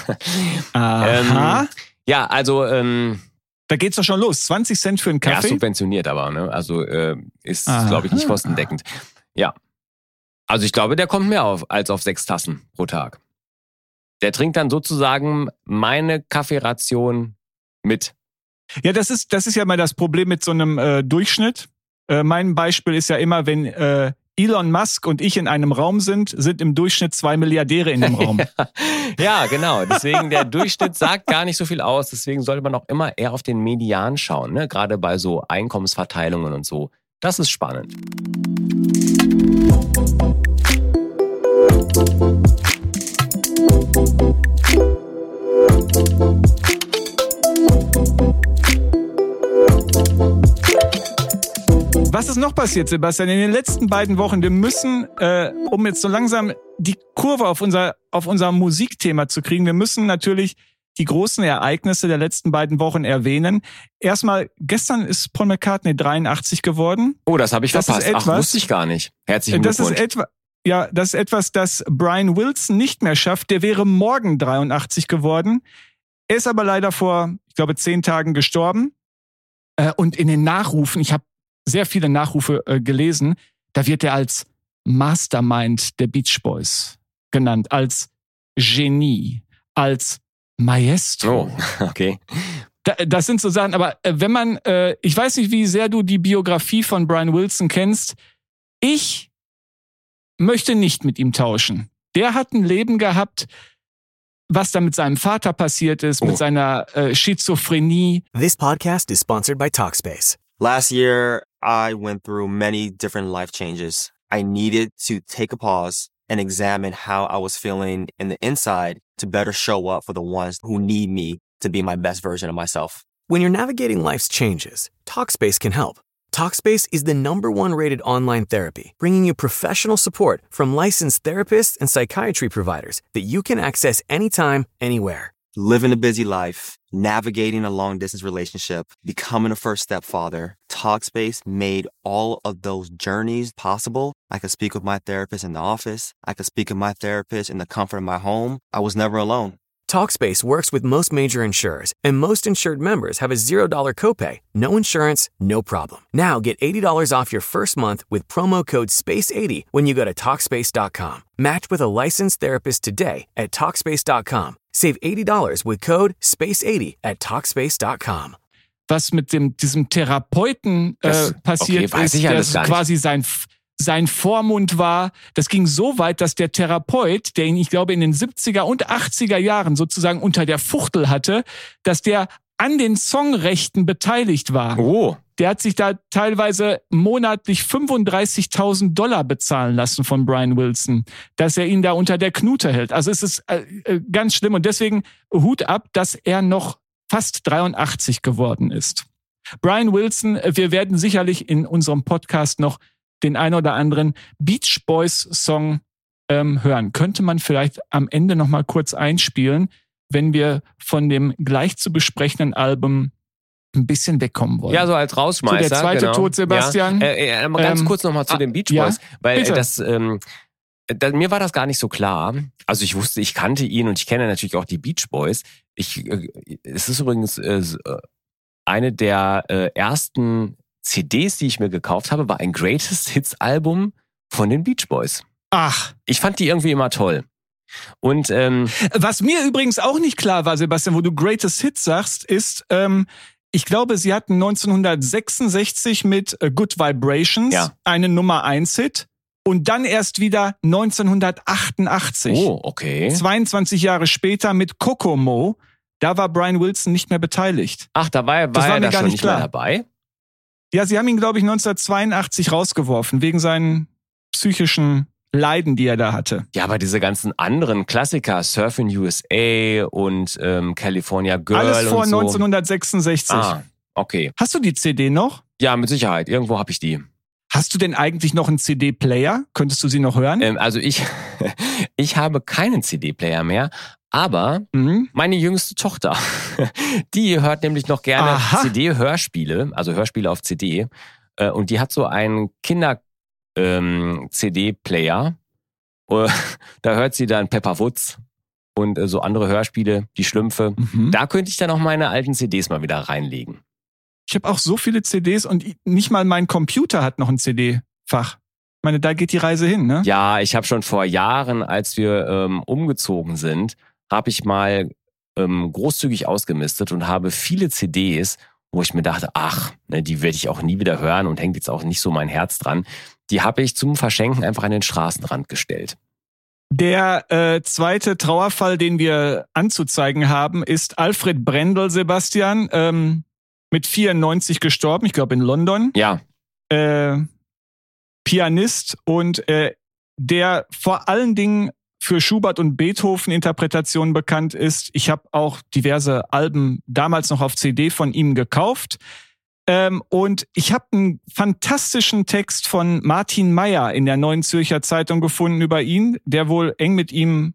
Aha. Ja, also... da geht's doch schon los. 20 Cent für einen Kaffee? Ja, subventioniert aber, ne? Also ist, glaube ich, nicht kostendeckend. Ja. Also ich glaube, der kommt mehr als auf 6 Tassen pro Tag. Der trinkt dann sozusagen meine Kaffeeration mit. Ja, das ist ja mal das Problem mit so einem Durchschnitt. Mein Beispiel ist ja immer, wenn Elon Musk und ich in einem Raum sind im Durchschnitt 2 Milliardäre in dem Raum. Ja, genau. Deswegen der Durchschnitt sagt gar nicht so viel aus. Deswegen sollte man auch immer eher auf den Median schauen, ne? Gerade bei so Einkommensverteilungen und so. Das ist spannend. Was ist noch passiert, Sebastian? In den letzten beiden Wochen, wir müssen, um jetzt so langsam die Kurve auf unser Musikthema zu kriegen, wir müssen natürlich die großen Ereignisse der letzten beiden Wochen erwähnen. Erstmal, gestern ist Paul McCartney 83 geworden. Oh, das habe ich verpasst. Ach, wusste ich gar nicht. Herzlichen Glückwunsch. Das ist etwas, das Brian Wilson nicht mehr schafft. Der wäre morgen 83 geworden. Er ist aber leider vor, ich glaube, 10 Tagen gestorben. Und in den Nachrufen, ich habe sehr viele Nachrufe gelesen, da wird er als Mastermind der Beach Boys genannt, als Genie, als Maestro. Oh, okay. Das sind so Sachen, aber wenn man, ich weiß nicht, wie sehr du die Biografie von Brian Wilson kennst, ich möchte nicht mit ihm tauschen. Der hat ein Leben gehabt, was da mit seinem Vater passiert ist, mit seiner Schizophrenie. This podcast is sponsored by Talkspace. Last year, I went through many different life changes. I needed to take a pause and examine how I was feeling in the inside to better show up for the ones who need me to be my best version of myself. When you're navigating life's changes, Talkspace can help. Talkspace is the #1 rated online therapy, bringing you professional support from licensed therapists and psychiatry providers that you can access anytime, anywhere. Living a busy life, navigating a long-distance relationship, becoming a first-step father, Talkspace made all of those journeys possible. I could speak with my therapist in the office. I could speak with my therapist in the comfort of my home. I was never alone. Talkspace works with most major insurers, and most insured members have a $0 copay. No insurance, no problem. Now get $80 off your first month with promo code SPACE80 when you go to Talkspace.com. Match with a licensed therapist today at Talkspace.com. Save $80 with code SPACE80 at Talkspace.com. Was mit diesem Therapeuten passiert ist, das quasi sein Vormund war. Das ging so weit, dass der Therapeut, der ihn, ich glaube, in den 70er und 80er Jahren sozusagen unter der Fuchtel hatte, dass der an den Songrechten beteiligt war. Oh. der hat sich da teilweise monatlich $35.000 bezahlen lassen von Brian Wilson, dass er ihn da unter der Knute hält. Also es ist ganz schlimm und deswegen Hut ab, dass er noch fast 83 geworden ist. Brian Wilson, wir werden sicherlich in unserem Podcast noch den ein oder anderen Beach Boys Song hören. Könnte man vielleicht am Ende noch mal kurz einspielen, wenn wir von dem gleich zu besprechenden Album ein bisschen wegkommen wollen. Ja, so als Rausschmeißer. So der zweite Tod, Sebastian. Ja. Ganz kurz noch mal zu den Beach Boys, weil mir war das gar nicht so klar. Also ich kannte ihn und ich kenne natürlich auch die Beach Boys. Es ist übrigens eine der ersten CDs, die ich mir gekauft habe, war ein Greatest Hits Album von den Beach Boys. Ach. Ich fand die irgendwie immer toll. Und was mir übrigens auch nicht klar war, Sebastian, wo du Greatest Hits sagst, ist, ich glaube, sie hatten 1966 mit Good Vibrations einen Nummer 1 Hit und dann erst wieder 1988. Oh, okay. 22 Jahre später mit Kokomo. Da war Brian Wilson nicht mehr beteiligt. Ach, da war er da schon nicht mehr dabei? Ja, sie haben ihn, glaube ich, 1982 rausgeworfen, wegen seinen psychischen Leiden, die er da hatte. Ja, aber diese ganzen anderen Klassiker, Surfing USA und California Girl alles vor und so. 1966. Ah, okay. Hast du die CD noch? Ja, mit Sicherheit. Irgendwo habe ich die. Hast du denn eigentlich noch einen CD-Player? Könntest du sie noch hören? Also ich habe keinen CD-Player mehr, aber meine jüngste Tochter, die hört nämlich noch gerne CD-Hörspiele, also Hörspiele auf CD. Und die hat so einen CD-Player. Da hört sie dann Pepper Woods und so andere Hörspiele, die Schlümpfe. Da könnte ich dann auch meine alten CDs mal wieder reinlegen. Ich habe auch so viele CDs und nicht mal mein Computer hat noch ein CD-Fach. Ich meine, da geht die Reise hin, ne? Ja, ich habe schon vor Jahren, als wir umgezogen sind, habe ich mal großzügig ausgemistet und habe viele CDs, wo ich mir dachte, die werde ich auch nie wieder hören und hängt jetzt auch nicht so mein Herz dran. Die habe ich zum Verschenken einfach an den Straßenrand gestellt. Der zweite Trauerfall, den wir anzuzeigen haben, ist Alfred Brendel, Sebastian, mit 94 gestorben, ich glaube in London. Ja. Pianist und der vor allen Dingen für Schubert- und Beethoven-Interpretationen bekannt ist. Ich habe auch diverse Alben damals noch auf CD von ihm gekauft. Und ich habe einen fantastischen Text von Martin Meyer in der Neuen Zürcher Zeitung gefunden über ihn, der wohl eng mit ihm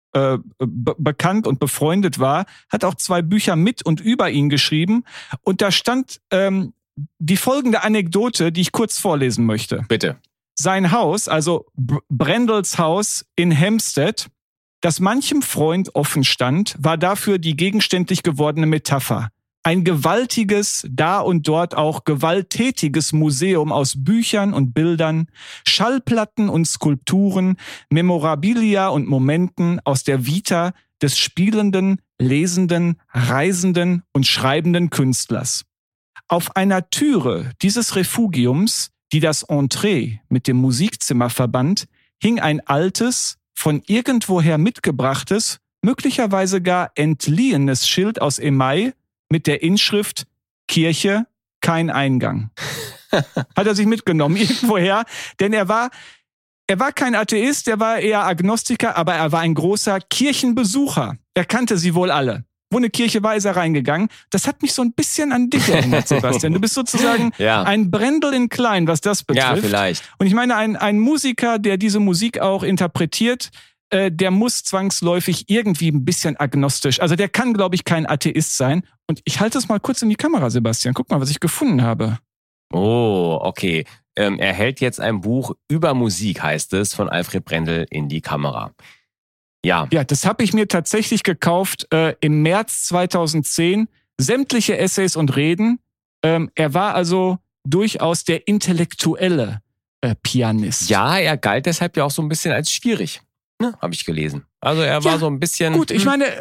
bekannt und befreundet war, hat auch 2 Bücher mit und über ihn geschrieben. Und da stand die folgende Anekdote, die ich kurz vorlesen möchte. Bitte. Sein Haus, also Brendels Haus in Hampstead, das manchem Freund offen stand, war dafür die gegenständlich gewordene Metapher. Ein gewaltiges, da und dort auch gewalttätiges Museum aus Büchern und Bildern, Schallplatten und Skulpturen, Memorabilia und Momenten aus der Vita des spielenden, lesenden, reisenden und schreibenden Künstlers. Auf einer Türe dieses Refugiums, die das Entree mit dem Musikzimmer verband, hing ein altes, von irgendwoher mitgebrachtes, möglicherweise gar entliehenes Schild aus Email mit der Inschrift Kirche, kein Eingang. Hat er sich mitgenommen irgendwoher, denn er war kein Atheist, er war eher Agnostiker, aber er war ein großer Kirchenbesucher. Er kannte sie wohl alle. Wo eine Kirche war, ist er reingegangen. Das hat mich so ein bisschen an dich erinnert, Sebastian. Du bist sozusagen ein Brendel in klein, was das betrifft. Ja, vielleicht. Und ich meine, ein Musiker, der diese Musik auch interpretiert, der muss zwangsläufig irgendwie ein bisschen agnostisch. Also der kann, glaube ich, kein Atheist sein. Und ich halte es mal kurz in die Kamera, Sebastian. Guck mal, was ich gefunden habe. Oh, okay. Er hält jetzt ein Buch über Musik, heißt es, von Alfred Brendel in die Kamera. Ja. Ja, das habe ich mir tatsächlich gekauft im März 2010. Sämtliche Essays und Reden. Er war also durchaus der intellektuelle Pianist. Ja, er galt deshalb ja auch so ein bisschen als schwierig. Ne, habe ich gelesen. Also er war so ein bisschen... Gut, ich meine,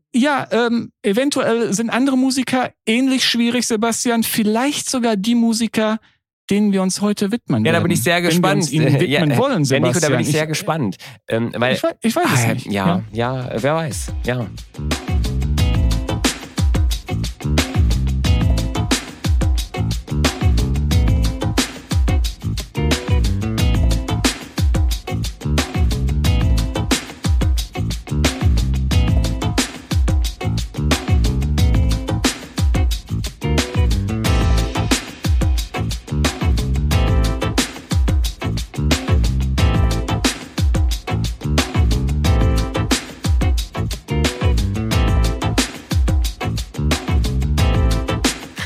eventuell sind andere Musiker ähnlich schwierig, Sebastian. Vielleicht sogar die Musiker, denen wir uns heute widmen werden. Ja, da bin ich sehr gespannt. Wenn wir uns ihnen widmen wollen, Sebastian. Nico, da bin ich sehr gespannt. Weil, ich weiß es nicht. Ja, wer weiß. Ja.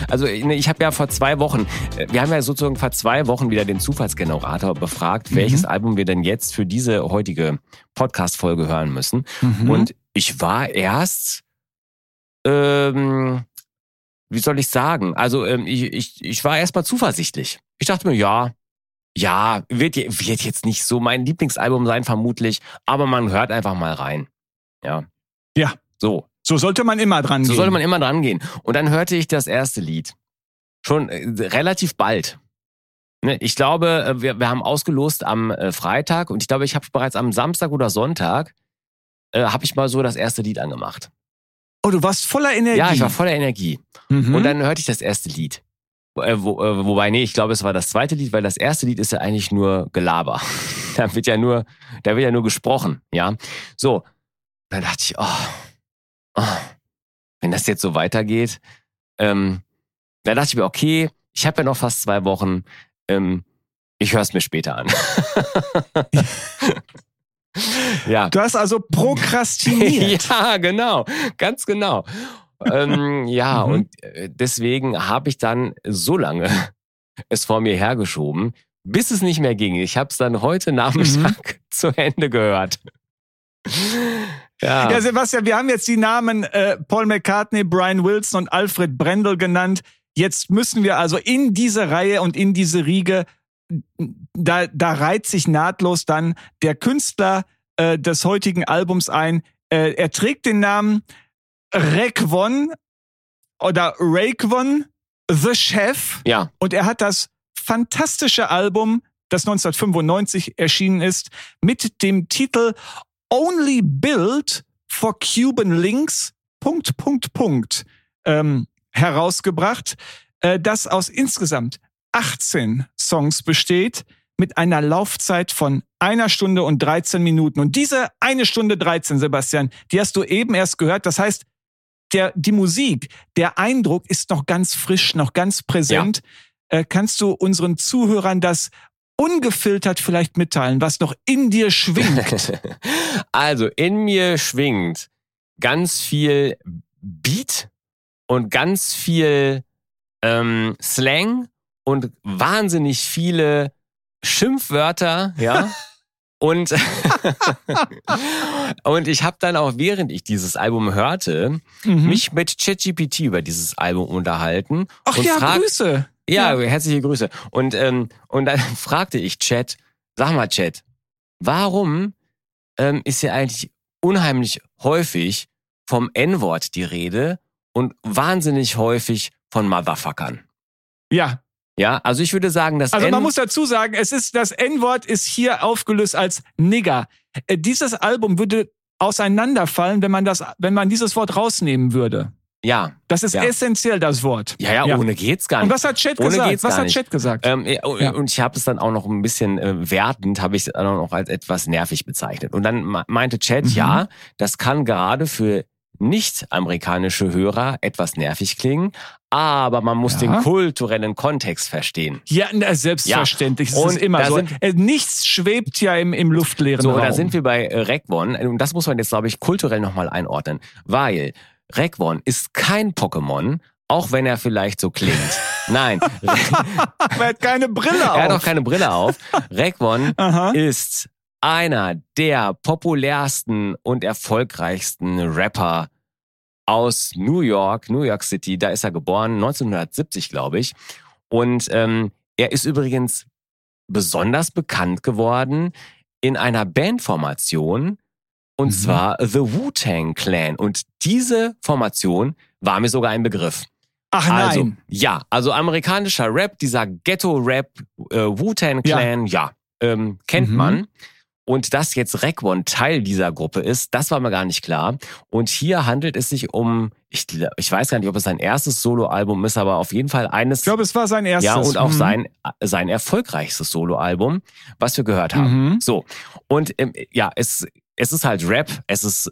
Also ich habe ja vor 2 Wochen, wir haben ja sozusagen vor 2 Wochen wieder den Zufallsgenerator befragt, welches Album wir denn jetzt für diese heutige Podcast-Folge hören müssen. Und ich war erst, wie soll ich sagen, also ich war erst mal zuversichtlich. Ich dachte mir, ja, wird jetzt nicht so mein Lieblingsalbum sein, vermutlich, aber man hört einfach mal rein. Ja. Ja. So sollte man immer dran gehen. Und dann hörte ich das erste Lied. Schon relativ bald. Ich glaube, wir haben ausgelost am Freitag und ich glaube, ich habe bereits am Samstag oder Sonntag habe ich mal so das erste Lied angemacht. Oh, du warst voller Energie. Ja, ich war voller Energie. Und dann hörte ich das erste Lied. Wobei, ich glaube, es war das zweite Lied, weil das erste Lied ist ja eigentlich nur Gelaber. Da wird ja nur gesprochen, ja. So, dann dachte ich, wenn das jetzt so weitergeht, dann dachte ich mir, okay, ich habe ja noch fast 2 Wochen, ich höre es mir später an. Ja. Du hast also prokrastiniert. Ja, genau, ganz genau. Und deswegen habe ich dann so lange es vor mir hergeschoben, bis es nicht mehr ging. Ich habe es dann heute Nachmittag zu Ende gehört. Ja, Sebastian, wir haben jetzt die Namen Paul McCartney, Brian Wilson und Alfred Brendel genannt. Jetzt müssen wir also in diese Reihe und in diese Riege, da reiht sich nahtlos dann der Künstler des heutigen Albums ein. Er trägt den Namen Raekwon oder Raekwon, The Chef. Ja. Und er hat das fantastische Album, das 1995 erschienen ist, mit dem Titel Only Built for Cuban Links ... herausgebracht, das aus insgesamt 18 Songs besteht, mit einer Laufzeit von 1 Stunde und 13 Minuten. Und diese 1 Stunde 13, Sebastian, die hast du eben erst gehört. Das heißt, die Musik, der Eindruck ist noch ganz frisch, noch ganz präsent. Ja. Kannst du unseren Zuhörern das ungefiltert vielleicht mitteilen, was noch in dir schwingt? Also in mir schwingt ganz viel Beat und ganz viel Slang und wahnsinnig viele Schimpfwörter, ja. Und ich habe dann auch, während ich dieses Album hörte, mich mit ChatGPT über dieses Album unterhalten. Ach ja, Grüße. Ja, herzliche Grüße. Und dann fragte ich Chat, sag mal Chat, warum ist ja eigentlich unheimlich häufig vom N-Wort die Rede und wahnsinnig häufig von Motherfuckern? Ja. Ja, also ich würde sagen, dass man muss dazu sagen, das N-Wort ist hier aufgelöst als Nigger. Dieses Album würde auseinanderfallen, wenn man dieses Wort rausnehmen würde. Ja. Das ist essentiell, das Wort. Ja, ohne geht's gar nicht. Und was hat Chat gesagt? Und ich habe es dann auch noch ein bisschen wertend, habe ich es dann auch noch als etwas nervig bezeichnet. Und dann meinte Chat, ja, das kann gerade für nicht-amerikanische Hörer etwas nervig klingen, aber man muss den kulturellen Kontext verstehen. Ja, selbstverständlich. Ja. Das ist immer so. Nichts schwebt ja im luftleeren Raum. So, da sind wir bei Raekwon. Und das muss man jetzt, glaube ich, kulturell nochmal einordnen. Weil Raekwon ist kein Pokémon, auch wenn er vielleicht so klingt. Nein. Er hat keine Brille auf. Er hat auch keine Brille auf. Raekwon ist einer der populärsten und erfolgreichsten Rapper aus New York City. Da ist er geboren, 1970, glaube ich. Und er ist übrigens besonders bekannt geworden in einer Bandformation, und zwar The Wu-Tang Clan. Und diese Formation war mir sogar ein Begriff. Ach nein. Also, ja, also amerikanischer Rap, dieser Ghetto-Rap, Wu-Tang Clan, kennt man. Und dass jetzt Raekwon Teil dieser Gruppe ist, das war mir gar nicht klar. Und hier handelt es sich um, ich weiß gar nicht, ob es sein erstes Soloalbum ist, aber auf jeden Fall eines. Ich glaube, es war sein erstes. Ja, und auch sein erfolgreichstes Soloalbum, was wir gehört haben. So. Und es ist halt Rap, es ist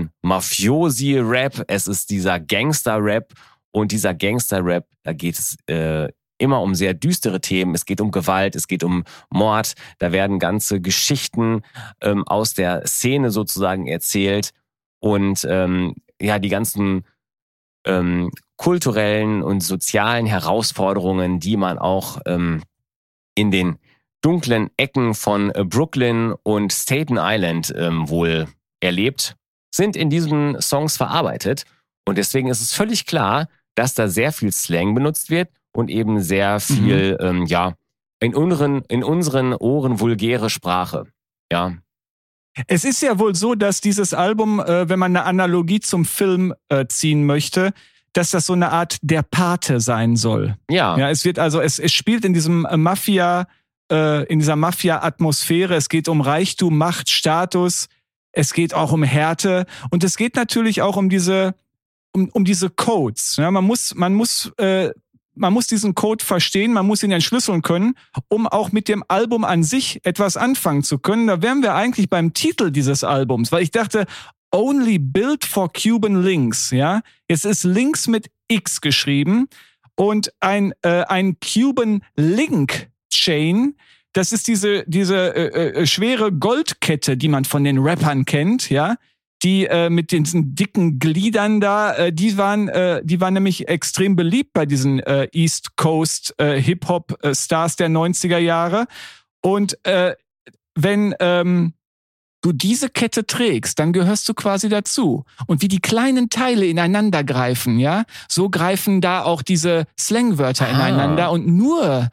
Mafiosi-Rap, es ist dieser Gangster-Rap. Und dieser Gangster-Rap, da geht es immer um sehr düstere Themen. Es geht um Gewalt, es geht um Mord. Da werden ganze Geschichten aus der Szene sozusagen erzählt. Und die ganzen kulturellen und sozialen Herausforderungen, die man auch in den dunklen Ecken von Brooklyn und Staten Island wohl erlebt, sind in diesen Songs verarbeitet. Und deswegen ist es völlig klar, dass da sehr viel Slang benutzt wird und eben sehr viel, in unseren Ohren vulgäre Sprache. Ja. Es ist ja wohl so, dass dieses Album, wenn man eine Analogie zum Film ziehen möchte, dass das so eine Art der Pate sein soll. Ja. Ja, es spielt in diesem in dieser Mafia-Atmosphäre. Es geht um Reichtum, Macht, Status. Es geht auch um Härte. Und es geht natürlich auch um diese Codes. Ja, man muss diesen Code verstehen, man muss ihn entschlüsseln können, um auch mit dem Album an sich etwas anfangen zu können. Da wären wir eigentlich beim Titel dieses Albums, weil ich dachte, Only Built for Cuban Links. Ja, jetzt ist Links mit X geschrieben und ein Cuban Link Chain. Das ist diese schwere Goldkette, die man von den Rappern kennt, ja. Die mit diesen dicken Gliedern da, die waren nämlich extrem beliebt bei diesen East Coast Hip-Hop-Stars der 90er Jahre. Und wenn du diese Kette trägst, dann gehörst du quasi dazu. Und wie die kleinen Teile ineinander greifen, ja, so greifen da auch diese Slangwörter ineinander. Und nur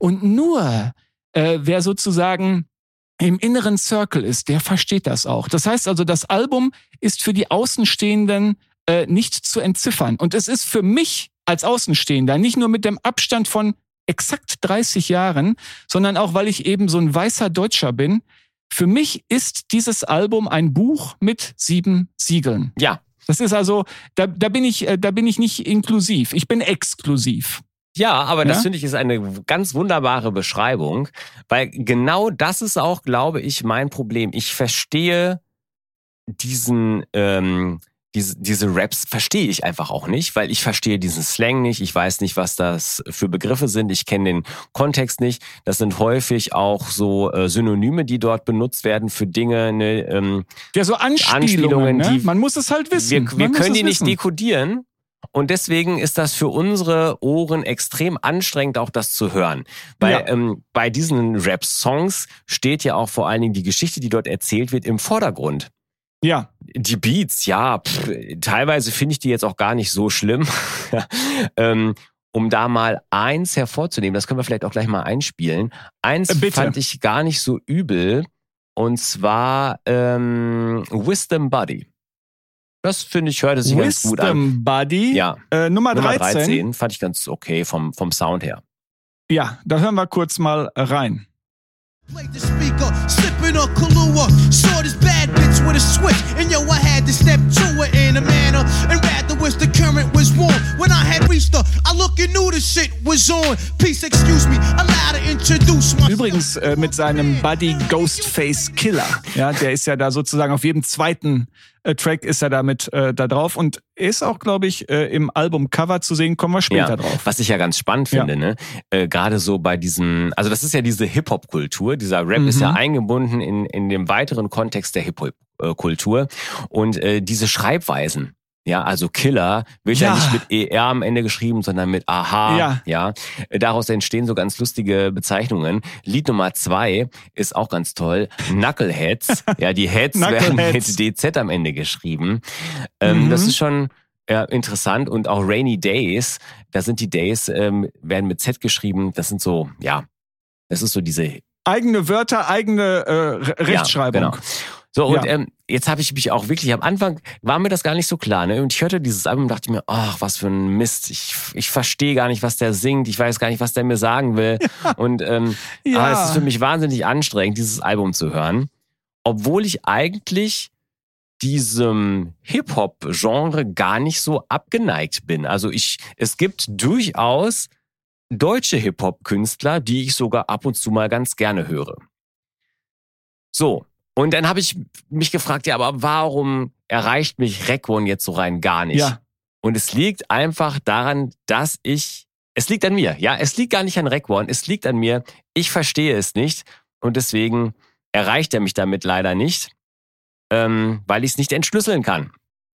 wer sozusagen im inneren Circle ist, der versteht das auch. Das heißt also, das Album ist für die Außenstehenden nicht zu entziffern. Und es ist für mich als Außenstehender, nicht nur mit dem Abstand von exakt 30 Jahren, sondern auch, weil ich eben so ein weißer Deutscher bin, für mich ist dieses Album ein Buch mit 7 Siegeln. Ja. Das ist also, da bin ich nicht inklusiv. Ich bin exklusiv. Ja, aber das finde ich ist eine ganz wunderbare Beschreibung, weil genau das ist auch, glaube ich, mein Problem. Ich verstehe diese Raps verstehe ich einfach auch nicht, weil ich verstehe diesen Slang nicht. Ich weiß nicht, was das für Begriffe sind. Ich kenne den Kontext nicht. Das sind häufig auch so Synonyme, die dort benutzt werden für Dinge. So Anspielungen, ne? Man muss es halt wissen. Wir können die nicht dekodieren. Und deswegen ist das für unsere Ohren extrem anstrengend, auch das zu hören. Weil bei diesen Rap-Songs steht ja auch vor allen Dingen die Geschichte, die dort erzählt wird, im Vordergrund. Ja. Die Beats, teilweise finde ich die jetzt auch gar nicht so schlimm. Um da mal eins hervorzunehmen, das können wir vielleicht auch gleich mal einspielen. Eins fand ich gar nicht so übel, und zwar Wisdom Buddy. Das finde ich, hörte sich ganz gut an. Wisdom Buddy? Ja. Nummer 13 fand ich ganz okay vom Sound her. Ja, da hören wir kurz mal rein. Played the speaker, sipping a Kahlua. Saw this bad bitch with a switch, and yo, I had to step to her in a manner, and rather wish the current was warm. When I had reached her, I looked and knew the shit was on. Please excuse me, allowed to introduce myself. Übrigens mit seinem Buddy Ghostface Killer. Ja, der ist ja da sozusagen auf jedem zweiten Track ist er damit da drauf und ist auch, glaube ich, im Albumcover zu sehen, kommen wir später drauf. Was ich ja ganz spannend finde, ne? Gerade so bei diesen, also das ist ja diese Hip-Hop-Kultur, dieser Rap ist ja eingebunden in dem weiteren Kontext der Hip-Hop-Kultur und diese Schreibweisen. Ja, also Killer wird ja nicht mit ER am Ende geschrieben, sondern mit AH. Ja. Daraus entstehen so ganz lustige Bezeichnungen. Lied Nummer 2 ist auch ganz toll. Knuckleheads. Ja, die Heads werden mit DZ am Ende geschrieben. Das ist schon interessant. Und auch Rainy Days, da sind die Days, werden mit Z geschrieben. Das sind so, das ist so diese... Eigene Wörter, eigene Rechtschreibung. Ja, genau. So, und jetzt habe ich mich auch wirklich, am Anfang war mir das gar nicht so klar, ne? Und ich hörte dieses Album und dachte mir, ach, was für ein Mist. Ich verstehe gar nicht, was der singt. Ich weiß gar nicht, was der mir sagen will. Und aber es ist für mich wahnsinnig anstrengend, dieses Album zu hören. Obwohl ich eigentlich diesem Hip-Hop-Genre gar nicht so abgeneigt bin. Also es gibt durchaus deutsche Hip-Hop-Künstler, die ich sogar ab und zu mal ganz gerne höre. So. Und dann habe ich mich gefragt, aber warum erreicht mich Rekwon jetzt so rein gar nicht? Ja. Und es liegt einfach daran, es liegt an mir. Ja, es liegt gar nicht an Rekwon, es liegt an mir. Ich verstehe es nicht und deswegen erreicht er mich damit leider nicht, weil ich es nicht entschlüsseln kann.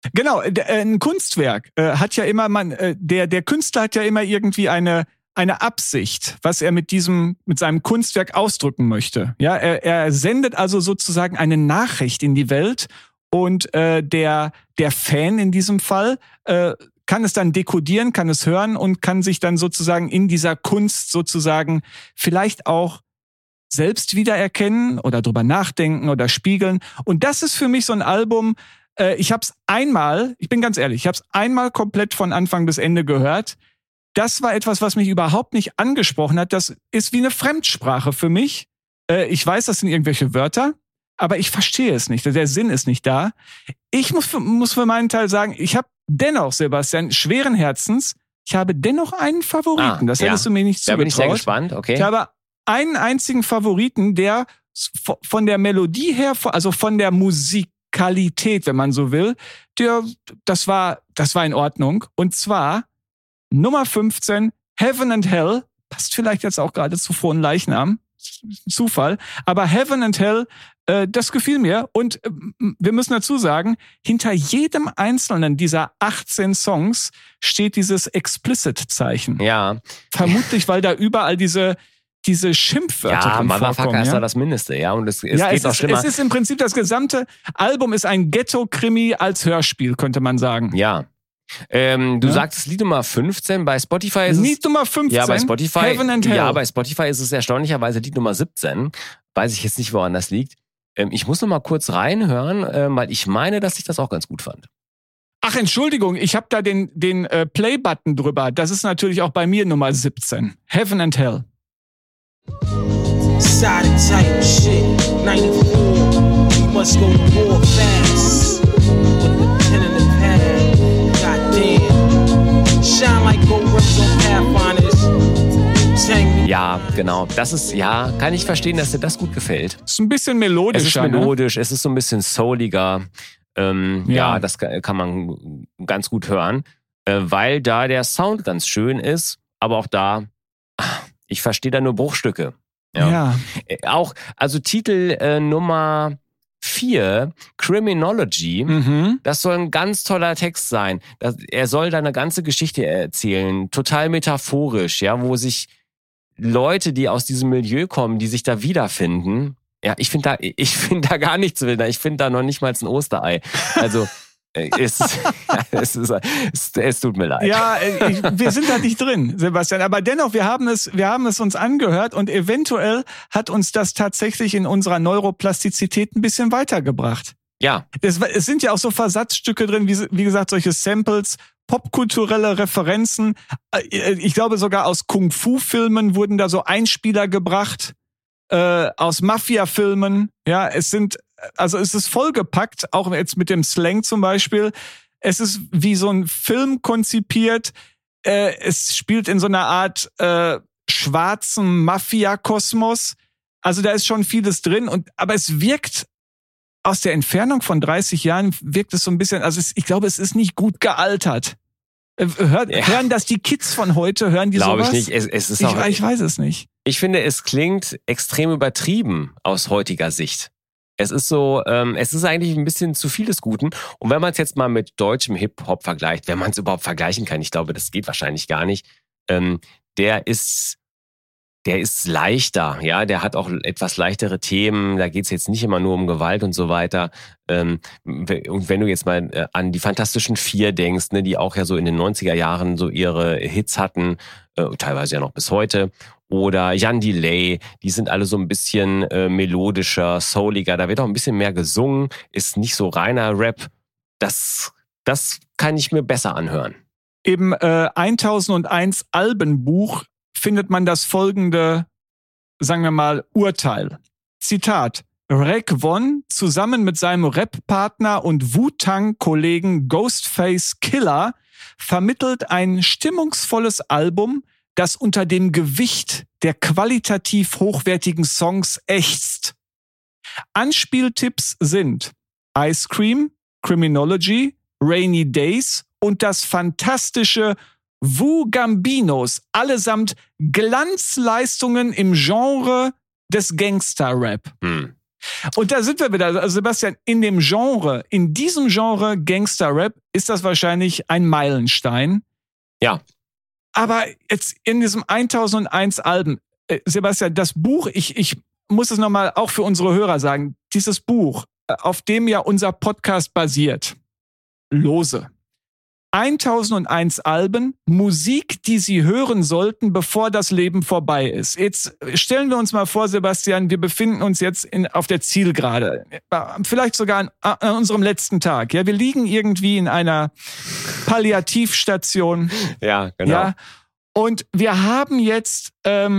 Genau, ein Kunstwerk hat ja immer, der Künstler hat ja immer irgendwie eine Absicht, was er mit seinem Kunstwerk ausdrücken möchte. Ja, er sendet also sozusagen eine Nachricht in die Welt und der Fan in diesem Fall kann es dann dekodieren, kann es hören und kann sich dann sozusagen in dieser Kunst sozusagen vielleicht auch selbst wiedererkennen oder drüber nachdenken oder spiegeln. Und das ist für mich so ein Album, ich bin ganz ehrlich, ich habe es einmal komplett von Anfang bis Ende gehört. Das war etwas, was mich überhaupt nicht angesprochen hat. Das ist wie eine Fremdsprache für mich. Ich weiß, das sind irgendwelche Wörter, aber ich verstehe es nicht. Der Sinn ist nicht da. Ich muss für meinen Teil sagen, ich habe dennoch, Sebastian, schweren Herzens, ich habe dennoch einen Favoriten. Das hättest du mir nicht zugetraut. Da bin ich sehr gespannt, okay. Ich habe einen einzigen Favoriten, der von der Melodie her, also von der Musikalität, wenn man so will, das war in Ordnung. Und zwar Nummer 15, Heaven and Hell, passt vielleicht jetzt auch gerade zu Frohen Leichnam, Zufall, aber Heaven and Hell, das gefiel mir. Und wir müssen dazu sagen, hinter jedem einzelnen dieser 18 Songs steht dieses Explicit-Zeichen. Ja. Vermutlich, weil da überall diese Schimpfwörter drin Motherfucker vorkommen. ist ja? da das Mindeste, ja. Und es geht noch schlimmer. Es ist im Prinzip, das gesamte Album ist ein Ghetto-Krimi als Hörspiel, könnte man sagen. Ja. Du sagtest Lied Nummer 15, bei Spotify ist es... Lied Nummer 15, ja, bei Spotify, Heaven and Hell. Ja, bei Spotify ist es erstaunlicherweise Lied Nummer 17. Weiß ich jetzt nicht, woran das liegt. Ich muss noch mal kurz reinhören, weil ich meine, dass ich das auch ganz gut fand. Ach, Entschuldigung, ich habe da den Play-Button drüber. Das ist natürlich auch bei mir Nummer 17. Heaven and Hell. Side type shit, 94. We must go to war fast. With the pen and the pad, goddamn. Shine like gold rims on Pathfinders. Ja, genau. Das ist, kann ich verstehen, dass dir das gut gefällt. Ist ein bisschen melodischer. Es ist melodisch, es ist so ein bisschen souliger. Ja, das kann man ganz gut hören, weil da der Sound ganz schön ist, aber auch da, ich verstehe da nur Bruchstücke. Ja. Auch, also Titel Nummer 4, Criminology, das soll ein ganz toller Text sein. Er soll da eine ganze Geschichte erzählen, total metaphorisch, ja, wo sich Leute, die aus diesem Milieu kommen, die sich da wiederfinden. Ja, ich finde da gar nichts wilder. Ich finde da noch nicht mal ein Osterei. Also, es tut mir leid. Ja, wir sind da nicht drin, Sebastian. Aber dennoch, wir haben es uns angehört und eventuell hat uns das tatsächlich in unserer Neuroplastizität ein bisschen weitergebracht. Ja. Es sind ja auch so Versatzstücke drin, wie gesagt, solche Samples, popkulturelle Referenzen. Ich glaube, sogar aus Kung-Fu-Filmen wurden da so Einspieler gebracht, aus Mafia-Filmen. Ja, es ist vollgepackt, auch jetzt mit dem Slang zum Beispiel. Es ist wie so ein Film konzipiert. Es spielt in so einer Art schwarzen Mafia-Kosmos. Also da ist schon vieles drin. Aber es wirkt aus der Entfernung von 30 Jahren wirkt es so ein bisschen, also ich glaube, es ist nicht gut gealtert. Hören das die Kids von heute, hören die sowas? Glaube ich nicht. Es ist auch, ich weiß es nicht. Ich finde, es klingt extrem übertrieben aus heutiger Sicht. Es ist so, es ist eigentlich ein bisschen zu viel des Guten. Und wenn man es jetzt mal mit deutschem Hip-Hop vergleicht, wenn man es überhaupt vergleichen kann, ich glaube, das geht wahrscheinlich gar nicht, der ist leichter, ja, der hat auch etwas leichtere Themen, da geht's jetzt nicht immer nur um Gewalt und so weiter. Und wenn du jetzt mal an die Fantastischen Vier denkst, ne, die auch ja so in den 90er Jahren so ihre Hits hatten, teilweise ja noch bis heute, oder Jan Delay, die sind alle so ein bisschen melodischer, souliger, da wird auch ein bisschen mehr gesungen, ist nicht so reiner Rap. Das kann ich mir besser anhören. Im 1001 Albenbuch findet man das folgende, sagen wir mal, Urteil. Zitat. Raekwon zusammen mit seinem Rap-Partner und Wu-Tang-Kollegen Ghostface Killah vermittelt ein stimmungsvolles Album, das unter dem Gewicht der qualitativ hochwertigen Songs ächzt. Anspieltipps sind Ice Cream, Criminology, Rainy Days und das fantastische Wu Gambinos, allesamt Glanzleistungen im Genre des Gangster-Rap. Und da sind wir wieder. Also Sebastian, in diesem Genre Gangster-Rap ist das wahrscheinlich ein Meilenstein. Ja. Aber jetzt in diesem 1001 Alben, Sebastian, das Buch, ich muss es nochmal auch für unsere Hörer sagen, dieses Buch, auf dem ja unser Podcast basiert, Lose. 1001 Alben, Musik, die Sie hören sollten, bevor das Leben vorbei ist. Jetzt stellen wir uns mal vor, Sebastian, wir befinden uns jetzt auf der Zielgerade. Vielleicht sogar an unserem letzten Tag. Ja, wir liegen irgendwie in einer Palliativstation. Ja, genau. Ja, und wir haben jetzt,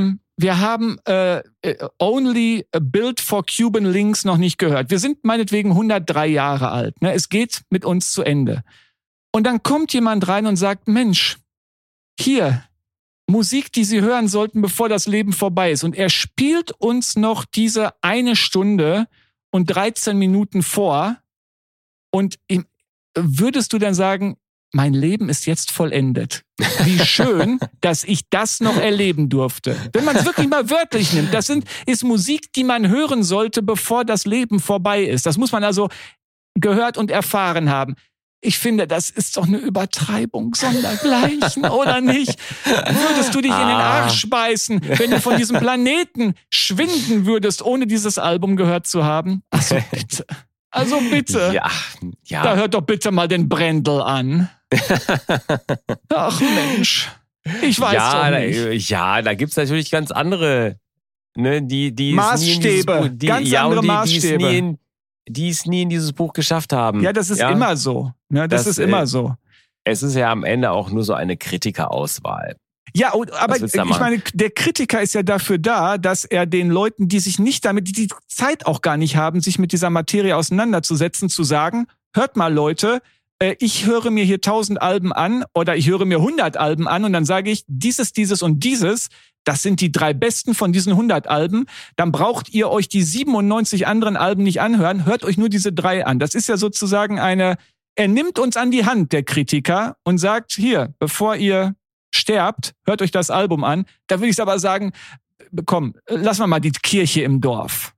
Only Built for Cuban Links noch nicht gehört. Wir sind meinetwegen 103 Jahre alt. Ne? Es geht mit uns zu Ende. Und dann kommt jemand rein und sagt, Mensch, hier, Musik, die Sie hören sollten, bevor das Leben vorbei ist. Und er spielt uns noch diese 1 Stunde und 13 Minuten vor. Und würdest du dann sagen, mein Leben ist jetzt vollendet. Wie schön, dass ich das noch erleben durfte. Wenn man es wirklich mal wörtlich nimmt, das ist Musik, die man hören sollte, bevor das Leben vorbei ist. Das muss man also gehört und erfahren haben. Ich finde, das ist doch eine Übertreibung sondergleichen, oder nicht? Würdest du dich in den Arsch beißen, wenn du von diesem Planeten schwinden würdest, ohne dieses Album gehört zu haben? Also bitte. Ja. Da hört doch bitte mal den Brendel an. Ach Mensch. Ich weiß doch nicht. Da gibt's natürlich ganz andere, ne, die Maßstäbe, Maßstäbe. Die es nie in dieses Buch geschafft haben. Ja, das ist immer so. Ne, das ist immer so. Es ist ja am Ende auch nur so eine Kritikerauswahl. Ja, aber ich meine, der Kritiker ist ja dafür da, dass er den Leuten, die sich nicht damit, die Zeit auch gar nicht haben, sich mit dieser Materie auseinanderzusetzen, zu sagen, hört mal Leute, ich höre mir hier 1000 Alben an oder ich höre mir 100 Alben an und dann sage ich, dieses und dieses, das sind die 3 besten von diesen 100 Alben. Dann braucht ihr euch die 97 anderen Alben nicht anhören. Hört euch nur diese 3 an. Das ist ja sozusagen er nimmt uns an die Hand, der Kritiker, und sagt, hier, bevor ihr sterbt, hört euch das Album an. Da will ich aber sagen, komm, lassen wir mal die Kirche im Dorf.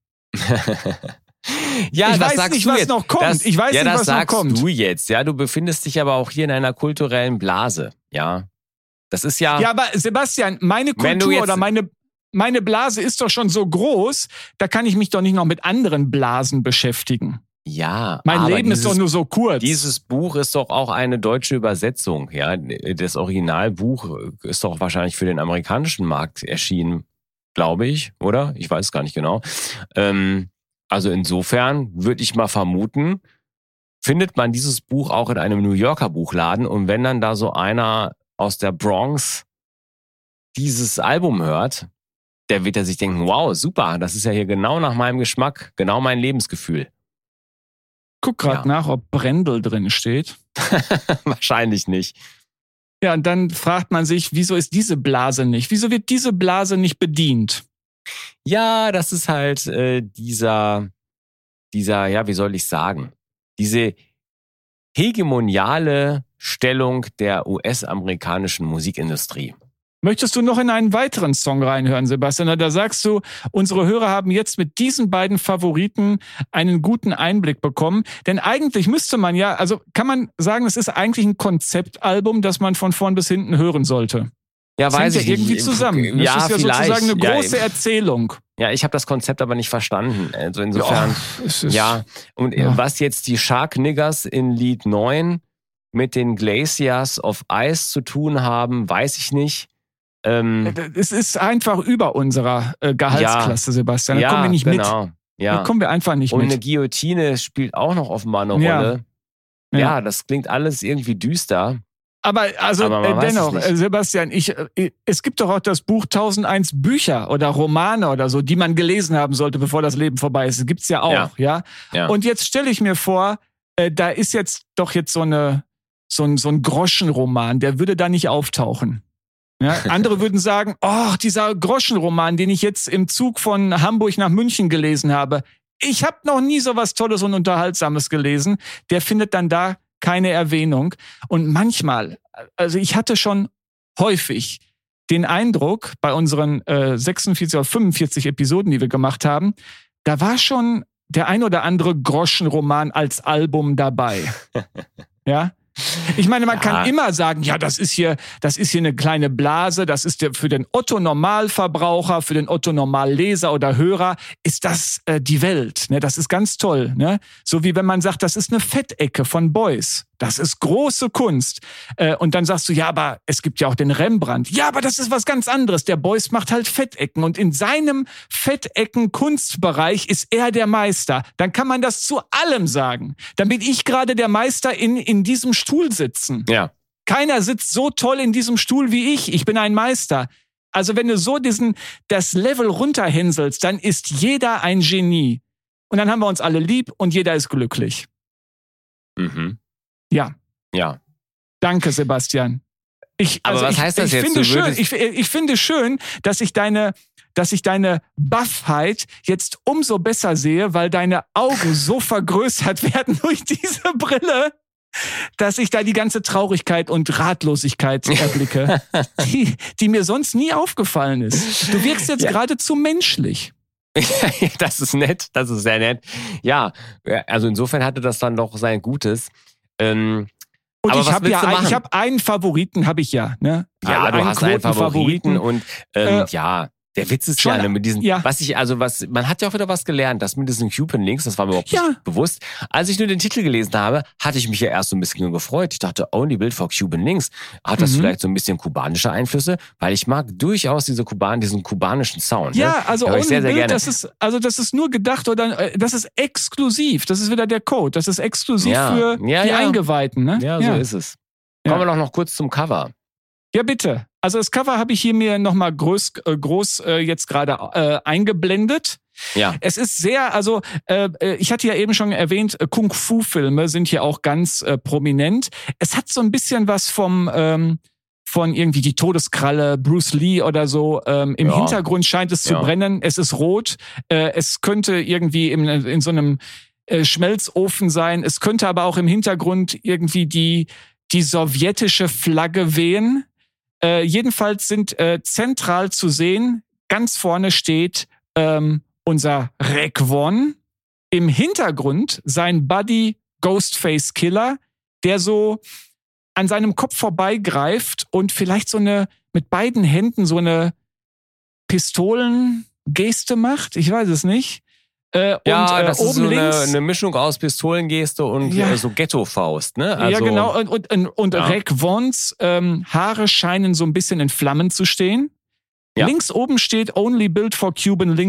Ja, ich weiß nicht, was noch kommt. Das sagst du jetzt. Ja, du befindest dich aber auch hier in einer kulturellen Blase. Ja. Das ist ja. Ja, aber Sebastian, meine Kultur oder meine Blase ist doch schon so groß, da kann ich mich doch nicht noch mit anderen Blasen beschäftigen. Ja. Mein Leben ist doch nur so kurz. Dieses Buch ist doch auch eine deutsche Übersetzung. Ja, das Originalbuch ist doch wahrscheinlich für den amerikanischen Markt erschienen, glaube ich, oder? Ich weiß es gar nicht genau. Also insofern würde ich mal vermuten, findet man dieses Buch auch in einem New Yorker Buchladen und wenn dann da so einer aus der Bronx dieses Album hört, der wird sich denken, wow, super, das ist ja hier genau nach meinem Geschmack, genau mein Lebensgefühl. Guck gerade nach, ob Brendel drin steht. Wahrscheinlich nicht. Ja, und dann fragt man sich, wieso ist diese Blase nicht? Wieso wird diese Blase nicht bedient? Ja, das ist halt dieser, ja, wie soll ich sagen, diese hegemoniale Stellung der US-amerikanischen Musikindustrie. Möchtest du noch in einen weiteren Song reinhören, Sebastian? Da sagst du, unsere Hörer haben jetzt mit diesen beiden Favoriten einen guten Einblick bekommen. Denn eigentlich müsste man ja, also kann man sagen, es ist eigentlich ein Konzeptalbum, das man von vorn bis hinten hören sollte. Ja, weiß ich nicht. Irgendwie zusammen. Das ist ja sozusagen eine große Erzählung. Ja, ich habe das Konzept aber nicht verstanden. Also insofern, ja. Und was jetzt die Shark Niggers in Lied 9 mit den Glaciers of Ice zu tun haben, weiß ich nicht. Es ist einfach über unserer Gehaltsklasse, Sebastian. Da kommen wir nicht mit. Ja. Da kommen wir einfach nicht mit. Und eine Guillotine spielt auch noch offenbar eine Rolle. Ja, das klingt alles irgendwie düster. Aber dennoch, Sebastian, es gibt doch auch das Buch 1001 Bücher oder Romane oder so, die man gelesen haben sollte, bevor das Leben vorbei ist. Das gibt's ja auch, ja. Und jetzt stelle ich mir vor, da ist jetzt so ein Groschenroman, der würde da nicht auftauchen. Ja, andere würden sagen, dieser Groschenroman, den ich jetzt im Zug von Hamburg nach München gelesen habe, ich habe noch nie so was Tolles und Unterhaltsames gelesen, der findet dann da keine Erwähnung. Und manchmal, also ich hatte schon häufig den Eindruck, bei unseren 46 oder 45 Episoden, die wir gemacht haben, da war schon der ein oder andere Groschenroman als Album dabei. Ja? Ich meine, man kann immer sagen, ja, das ist hier eine kleine Blase, das ist für den Otto-Normalverbraucher, für den Otto-Normalleser oder Hörer, ist das die Welt. Ne? Das ist ganz toll. Ne? So wie wenn man sagt, das ist eine Fettecke von Beuys. Das ist große Kunst. Und dann sagst du, ja, aber es gibt ja auch den Rembrandt. Ja, aber das ist was ganz anderes. Der Beuys macht halt Fettecken. Und in seinem Fettecken-Kunstbereich ist er der Meister. Dann kann man das zu allem sagen. Dann bin ich gerade der Meister in diesem Stuhl sitzen. Ja. Keiner sitzt so toll in diesem Stuhl wie ich. Ich bin ein Meister. Also wenn du so das Level runterhänselst, dann ist jeder ein Genie. Und dann haben wir uns alle lieb und jeder ist glücklich. Mhm. Ja. Ja. Danke, Sebastian. Aber was heißt das jetzt? Ich finde schön, dass ich deine Baffheit jetzt umso besser sehe, weil deine Augen so vergrößert werden durch diese Brille, dass ich da die ganze Traurigkeit und Ratlosigkeit erblicke, die mir sonst nie aufgefallen ist. Du wirkst jetzt geradezu menschlich. Das ist nett, das ist sehr nett. Ja, also insofern hatte das dann doch sein Gutes. Und aber ich habe einen Favoriten, habe ich ja. Ne? Ja, du hast einen Favoriten und der Witz ist schon, mit diesen, man hat ja auch wieder was gelernt, das mit diesen Cuban-Links, das war mir überhaupt nicht bewusst. Als ich nur den Titel gelesen habe, hatte ich mich ja erst so ein bisschen gefreut. Ich dachte, Only Built for Cuban Links. Hat das vielleicht so ein bisschen kubanische Einflüsse? Weil ich mag durchaus diesen kubanischen Sound. Ja, ne? also Only Built, das ist nur gedacht oder das ist exklusiv. Das ist wieder der Code. Das ist exklusiv für die Eingeweihten. Ne? Ja, so ist es. Kommen wir doch noch kurz zum Cover. Ja, bitte. Also das Cover habe ich hier mir nochmal groß jetzt gerade eingeblendet. Ja. Es ist sehr, ich hatte ja eben schon erwähnt, Kung-Fu-Filme sind hier auch ganz prominent. Es hat so ein bisschen was von irgendwie die Todeskralle, Bruce Lee oder so. Im Hintergrund scheint es zu brennen. Es ist rot. Es könnte irgendwie in so einem Schmelzofen sein. Es könnte aber auch im Hintergrund irgendwie die sowjetische Flagge wehen. Jedenfalls sind zentral zu sehen, ganz vorne steht unser Raekwon. Im Hintergrund sein Buddy Ghostface Killer, der so an seinem Kopf vorbeigreift und vielleicht mit beiden Händen so eine Pistolengeste macht. Ich weiß es nicht. Das ist oben so links eine Mischung aus Pistolengeste und so Ghetto-Faust, ne? Also, ja, genau. Und Raekwons Haare scheinen so ein bisschen in Flammen zu stehen. Ja. Links oben steht Only Built for Cuban Links ...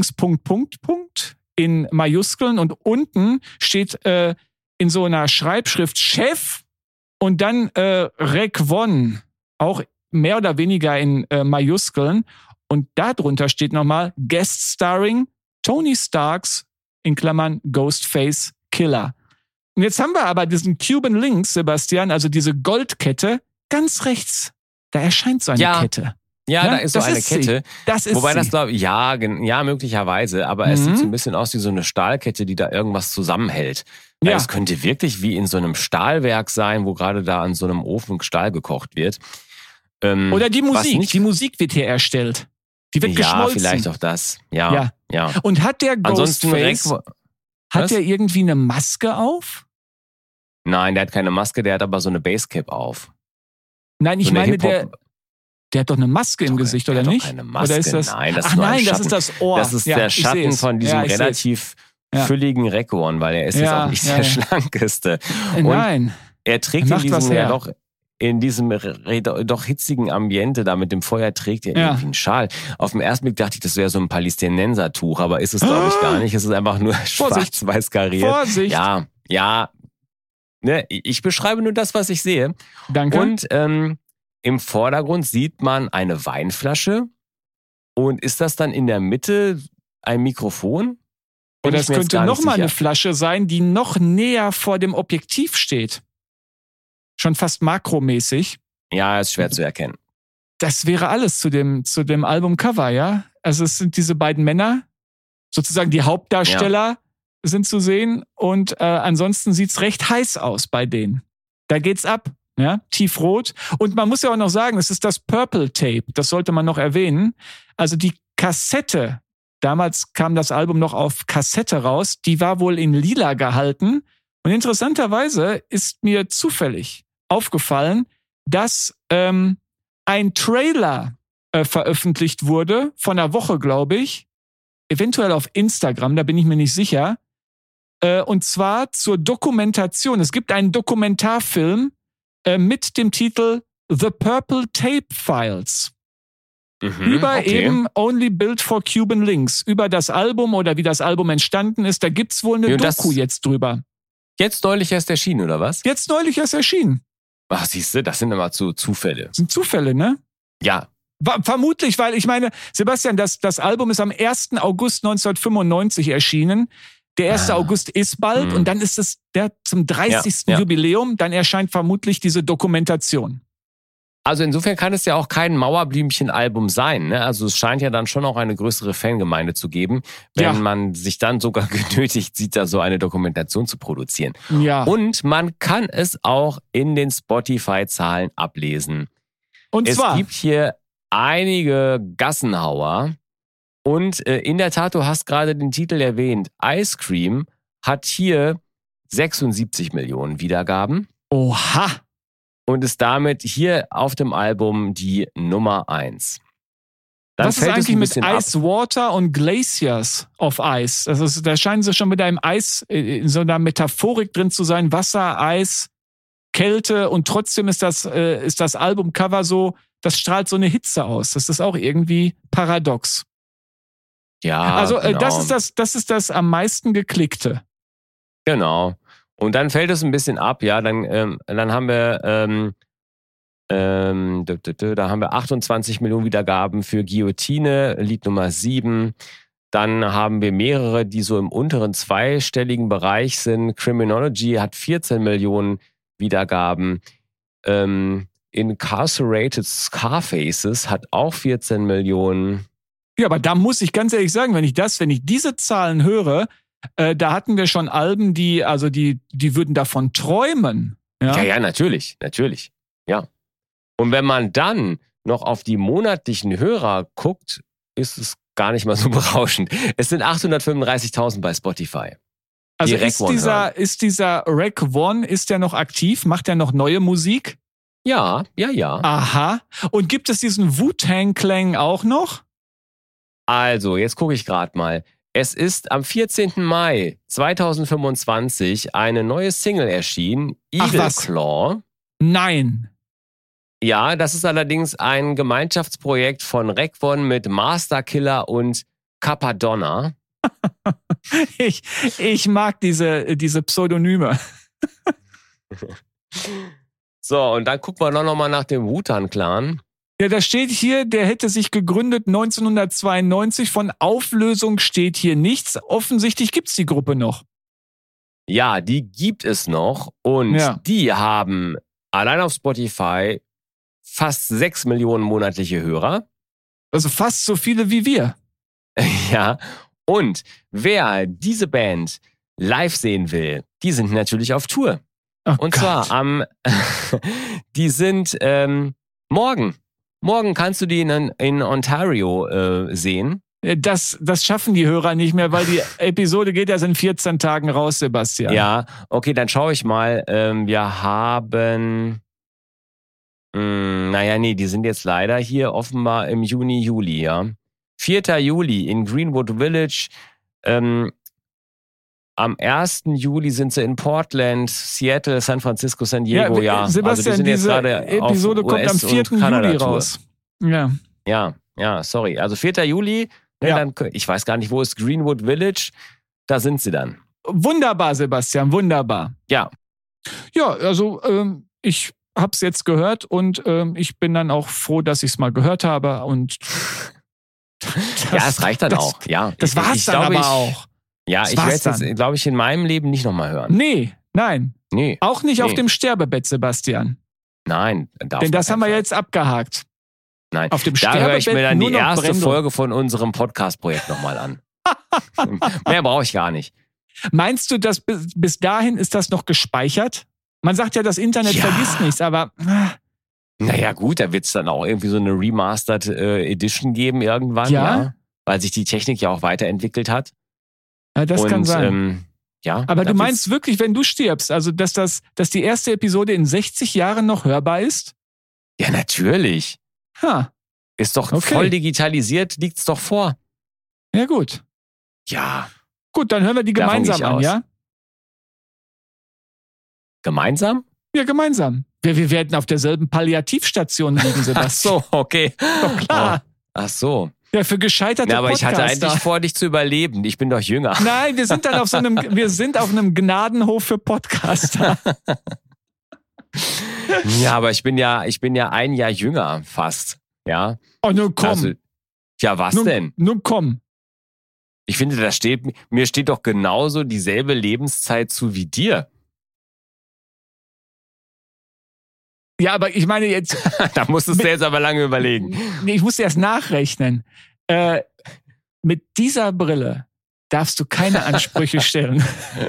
in Majuskeln und unten steht in so einer Schreibschrift Chef und dann Raekwon, auch mehr oder weniger in Majuskeln. Und darunter steht nochmal Guest Starring Tony Starks in Klammern Ghostface Killer. Und jetzt haben wir aber diesen Cuban Links, Sebastian, also diese Goldkette, ganz rechts. Da erscheint so eine Kette. Ja, da ist so eine Kette. Das ist Wobei das, glaube ich, ja, möglicherweise, aber es sieht so ein bisschen aus wie so eine Stahlkette, die da irgendwas zusammenhält. Ja. Es könnte wirklich wie in so einem Stahlwerk sein, wo gerade da an so einem Ofen Stahl gekocht wird. Oder die Musik. Die Musik wird hier erstellt. Die wird geschmolzen. Ja, vielleicht auch das. Ja. Und hat der Ghostface, hat der irgendwie eine Maske auf? Nein, der hat keine Maske, der hat aber so eine Basecap auf. Nein, ich meine, der hat doch eine Maske im Gesicht, oder nicht? Keine Maske. Oder ist das? Nein, das ist nur ein Schatten. Das ist das Ohr. Das ist der Schatten von diesem relativ fülligen Raekwon, weil er ist jetzt auch nicht der schlankeste. Nein. Er trägt in diesem doch hitzigen Ambiente da mit dem Feuer trägt er irgendwie einen Schal. Auf den ersten Blick dachte ich, das wäre so ein Palästinensertuch, aber ist es, glaube ich, gar nicht. Es ist einfach nur schwarz-weiß kariert. Vorsicht! Ja. Ne, ich beschreibe nur das, was ich sehe. Danke. Und im Vordergrund sieht man eine Weinflasche. Und ist das dann in der Mitte ein Mikrofon? Oder es könnte nochmal eine Flasche sein, die noch näher vor dem Objektiv steht. Schon fast makromäßig. Ja, ist schwer zu erkennen. Das wäre alles zu dem Albumcover, ja? Also es sind diese beiden Männer, sozusagen die Hauptdarsteller sind zu sehen und ansonsten sieht's recht heiß aus bei denen. Da geht's ab, ja? Tiefrot. Und man muss ja auch noch sagen, es ist das Purple Tape, das sollte man noch erwähnen. Also die Kassette, Damals kam das Album noch auf Kassette raus. Die war wohl in lila gehalten. Und interessanterweise ist mir zufällig aufgefallen, dass ein Trailer veröffentlicht wurde, von einer Woche, glaube ich, eventuell auf Instagram, da bin ich mir nicht sicher, und zwar zur Dokumentation. Es gibt einen Dokumentarfilm mit dem Titel The Purple Tape Files. Über eben Only Built for Cuban Links, über das Album oder wie das Album entstanden ist. Da gibt's wohl eine Doku jetzt drüber. Jetzt neulich erst erschienen, oder was? Jetzt neulich erst erschienen. Ach, siehst du, das sind immer Zufälle. Das sind Zufälle, ne? Ja. Vermutlich, weil ich meine, Sebastian, das Album ist am 1. August 1995 erschienen. Der 1. August ist bald und dann ist es zum 30. Jubiläum. Dann erscheint vermutlich diese Dokumentation. Also insofern kann es ja auch kein Mauerblümchen-Album sein. Ne? Also es scheint ja dann schon auch eine größere Fangemeinde zu geben, wenn man sich dann sogar genötigt sieht, da so eine Dokumentation zu produzieren. Ja. Und man kann es auch in den Spotify-Zahlen ablesen. Und zwar? Es gibt hier einige Gassenhauer. Und in der Tat, du hast gerade den Titel erwähnt. Ice Cream hat hier 76 Millionen Wiedergaben. Oha! Und ist damit hier auf dem Album die Nummer 1. Dann was ist eigentlich mit Ice Water und Glaciers of Ice? Da scheinen sie schon mit einem Eis in so einer Metaphorik drin zu sein. Wasser, Eis, Kälte und trotzdem ist das Albumcover so, das strahlt so eine Hitze aus. Das ist auch irgendwie paradox. Ja, also genau. Das ist das am meisten geklickte. Genau. Und dann fällt es ein bisschen ab, ja. Dann haben wir da haben wir 28 Millionen Wiedergaben für Guillotine, Lied Nummer 7. Dann haben wir mehrere, die so im unteren zweistelligen Bereich sind. Criminology hat 14 Millionen Wiedergaben. Incarcerated Scarfaces hat auch 14 Millionen. Ja, aber da muss ich ganz ehrlich sagen, wenn ich diese Zahlen höre, da hatten wir schon Alben, die würden davon träumen. Ja, natürlich. Ja. Und wenn man dann noch auf die monatlichen Hörer guckt, ist es gar nicht mal so berauschend. Es sind 835.000 bei Spotify. Also ist dieser Rec One, ist der noch aktiv? Macht er noch neue Musik? Ja. Aha. Und gibt es diesen Wu-Tang-Clan auch noch? Also, jetzt gucke ich gerade mal. Es ist am 14. Mai 2025 eine neue Single erschienen, Eagle Claw. Nein. Ja, das ist allerdings ein Gemeinschaftsprojekt von Recvon mit Master Killer und Capadonna. Ich mag diese Pseudonyme. So, und dann gucken wir noch mal nach dem Wu-Tang-Clan. Ja, da steht hier, der hätte sich gegründet 1992. Von Auflösung steht hier nichts. Offensichtlich gibt's die Gruppe noch. Ja, die gibt es noch. Und die haben allein auf Spotify fast 6 Millionen monatliche Hörer. Also fast so viele wie wir. Ja, und wer diese Band live sehen will, die sind natürlich auf Tour. Oh und Gott. zwar die sind morgen. Morgen kannst du die in Ontario sehen. Das schaffen die Hörer nicht mehr, weil die Episode geht erst in 14 Tagen raus, Sebastian. Ja, okay, dann schaue ich mal. Wir haben... die sind jetzt leider hier offenbar im Juni, Juli, ja. 4. Juli in Greenwood Village. Am 1. Juli sind sie in Portland, Seattle, San Francisco, San Diego, ja. Sebastian, also die sind diese jetzt Episode kommt am 4. Juli raus. Ja, sorry. Also 4. Juli, dann, ich weiß gar nicht, wo ist Greenwood Village, da sind sie dann. Wunderbar, Sebastian, wunderbar. Ja. Ja, also ich hab's jetzt gehört und ich bin dann auch froh, dass ich's mal gehört habe und es reicht dann auch. Ja, das war's dann aber auch. Ja, ich werde es, glaube ich, in meinem Leben nicht nochmal hören. Nein. Auch nicht auf dem Sterbebett, Sebastian. Nein. Denn das haben wir jetzt abgehakt. Nein, auf dem da höre ich mir dann die erste Brendo. Folge von unserem Podcast-Projekt nochmal an. Mehr brauche ich gar nicht. Meinst du, dass bis dahin ist das noch gespeichert? Man sagt ja, das Internet vergisst nichts, aber... Naja gut, da wird es dann auch irgendwie so eine Remastered Edition geben irgendwann. Ja? weil sich die Technik ja auch weiterentwickelt hat. Ja, das kann sein. Ja, aber du meinst wirklich, wenn du stirbst, also dass die erste Episode in 60 Jahren noch hörbar ist? Ja, natürlich. Ist doch voll digitalisiert, liegt's doch vor. Ja, gut. Ja. Gut, dann hören wir die gemeinsam an, ja? Gemeinsam? Ja, gemeinsam. Wir werden auf derselben Palliativstation liegen, Sebastian. Ach so, okay. Doch klar. Oh, ach so. Ja, für gescheiterte aber Podcaster. Ich hatte eigentlich vor, dich zu überleben. Ich bin doch jünger. Nein, wir sind auf einem Gnadenhof für Podcaster. Ja, aber ich bin ja 1 Jahr jünger, fast. Ja. Oh, nun komm. Also, ja, was denn? Nun komm. Ich finde, mir steht doch genauso dieselbe Lebenszeit zu wie dir. Ja, aber ich meine jetzt... Da musstest du jetzt aber lange überlegen. Nee, ich muss erst nachrechnen. Mit dieser Brille darfst du keine Ansprüche stellen.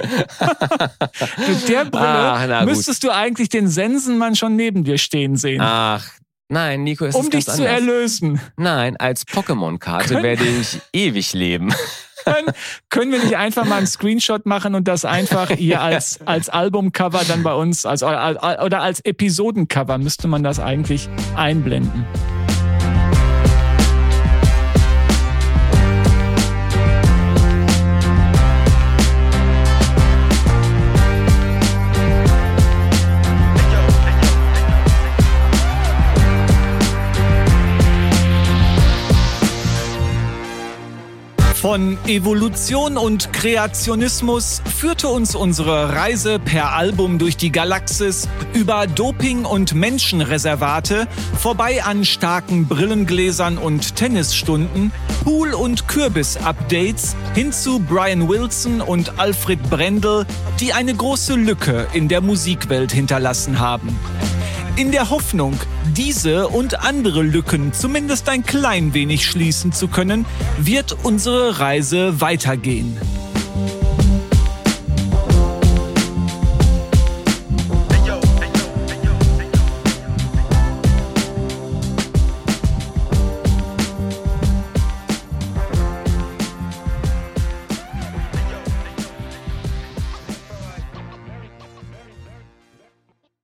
Mit der Brille müsstest du eigentlich den Sensenmann schon neben dir stehen sehen. Ach, nein, Nico, ist es ganz anders. Um dich zu erlösen. Nein, als Pokémon-Karte werde ich ewig leben. Können wir nicht einfach mal einen Screenshot machen und das einfach hier als Albumcover dann bei uns, oder als Episodencover müsste man das eigentlich einblenden. Von Evolution und Kreationismus führte uns unsere Reise per Album durch die Galaxis über Doping- und Menschenreservate, vorbei an starken Brillengläsern und Tennisstunden, Pool- und Kürbis-Updates hin zu Brian Wilson und Alfred Brendel, die eine große Lücke in der Musikwelt hinterlassen haben. In der Hoffnung, diese und andere Lücken zumindest ein klein wenig schließen zu können, wird unsere Reise weitergehen.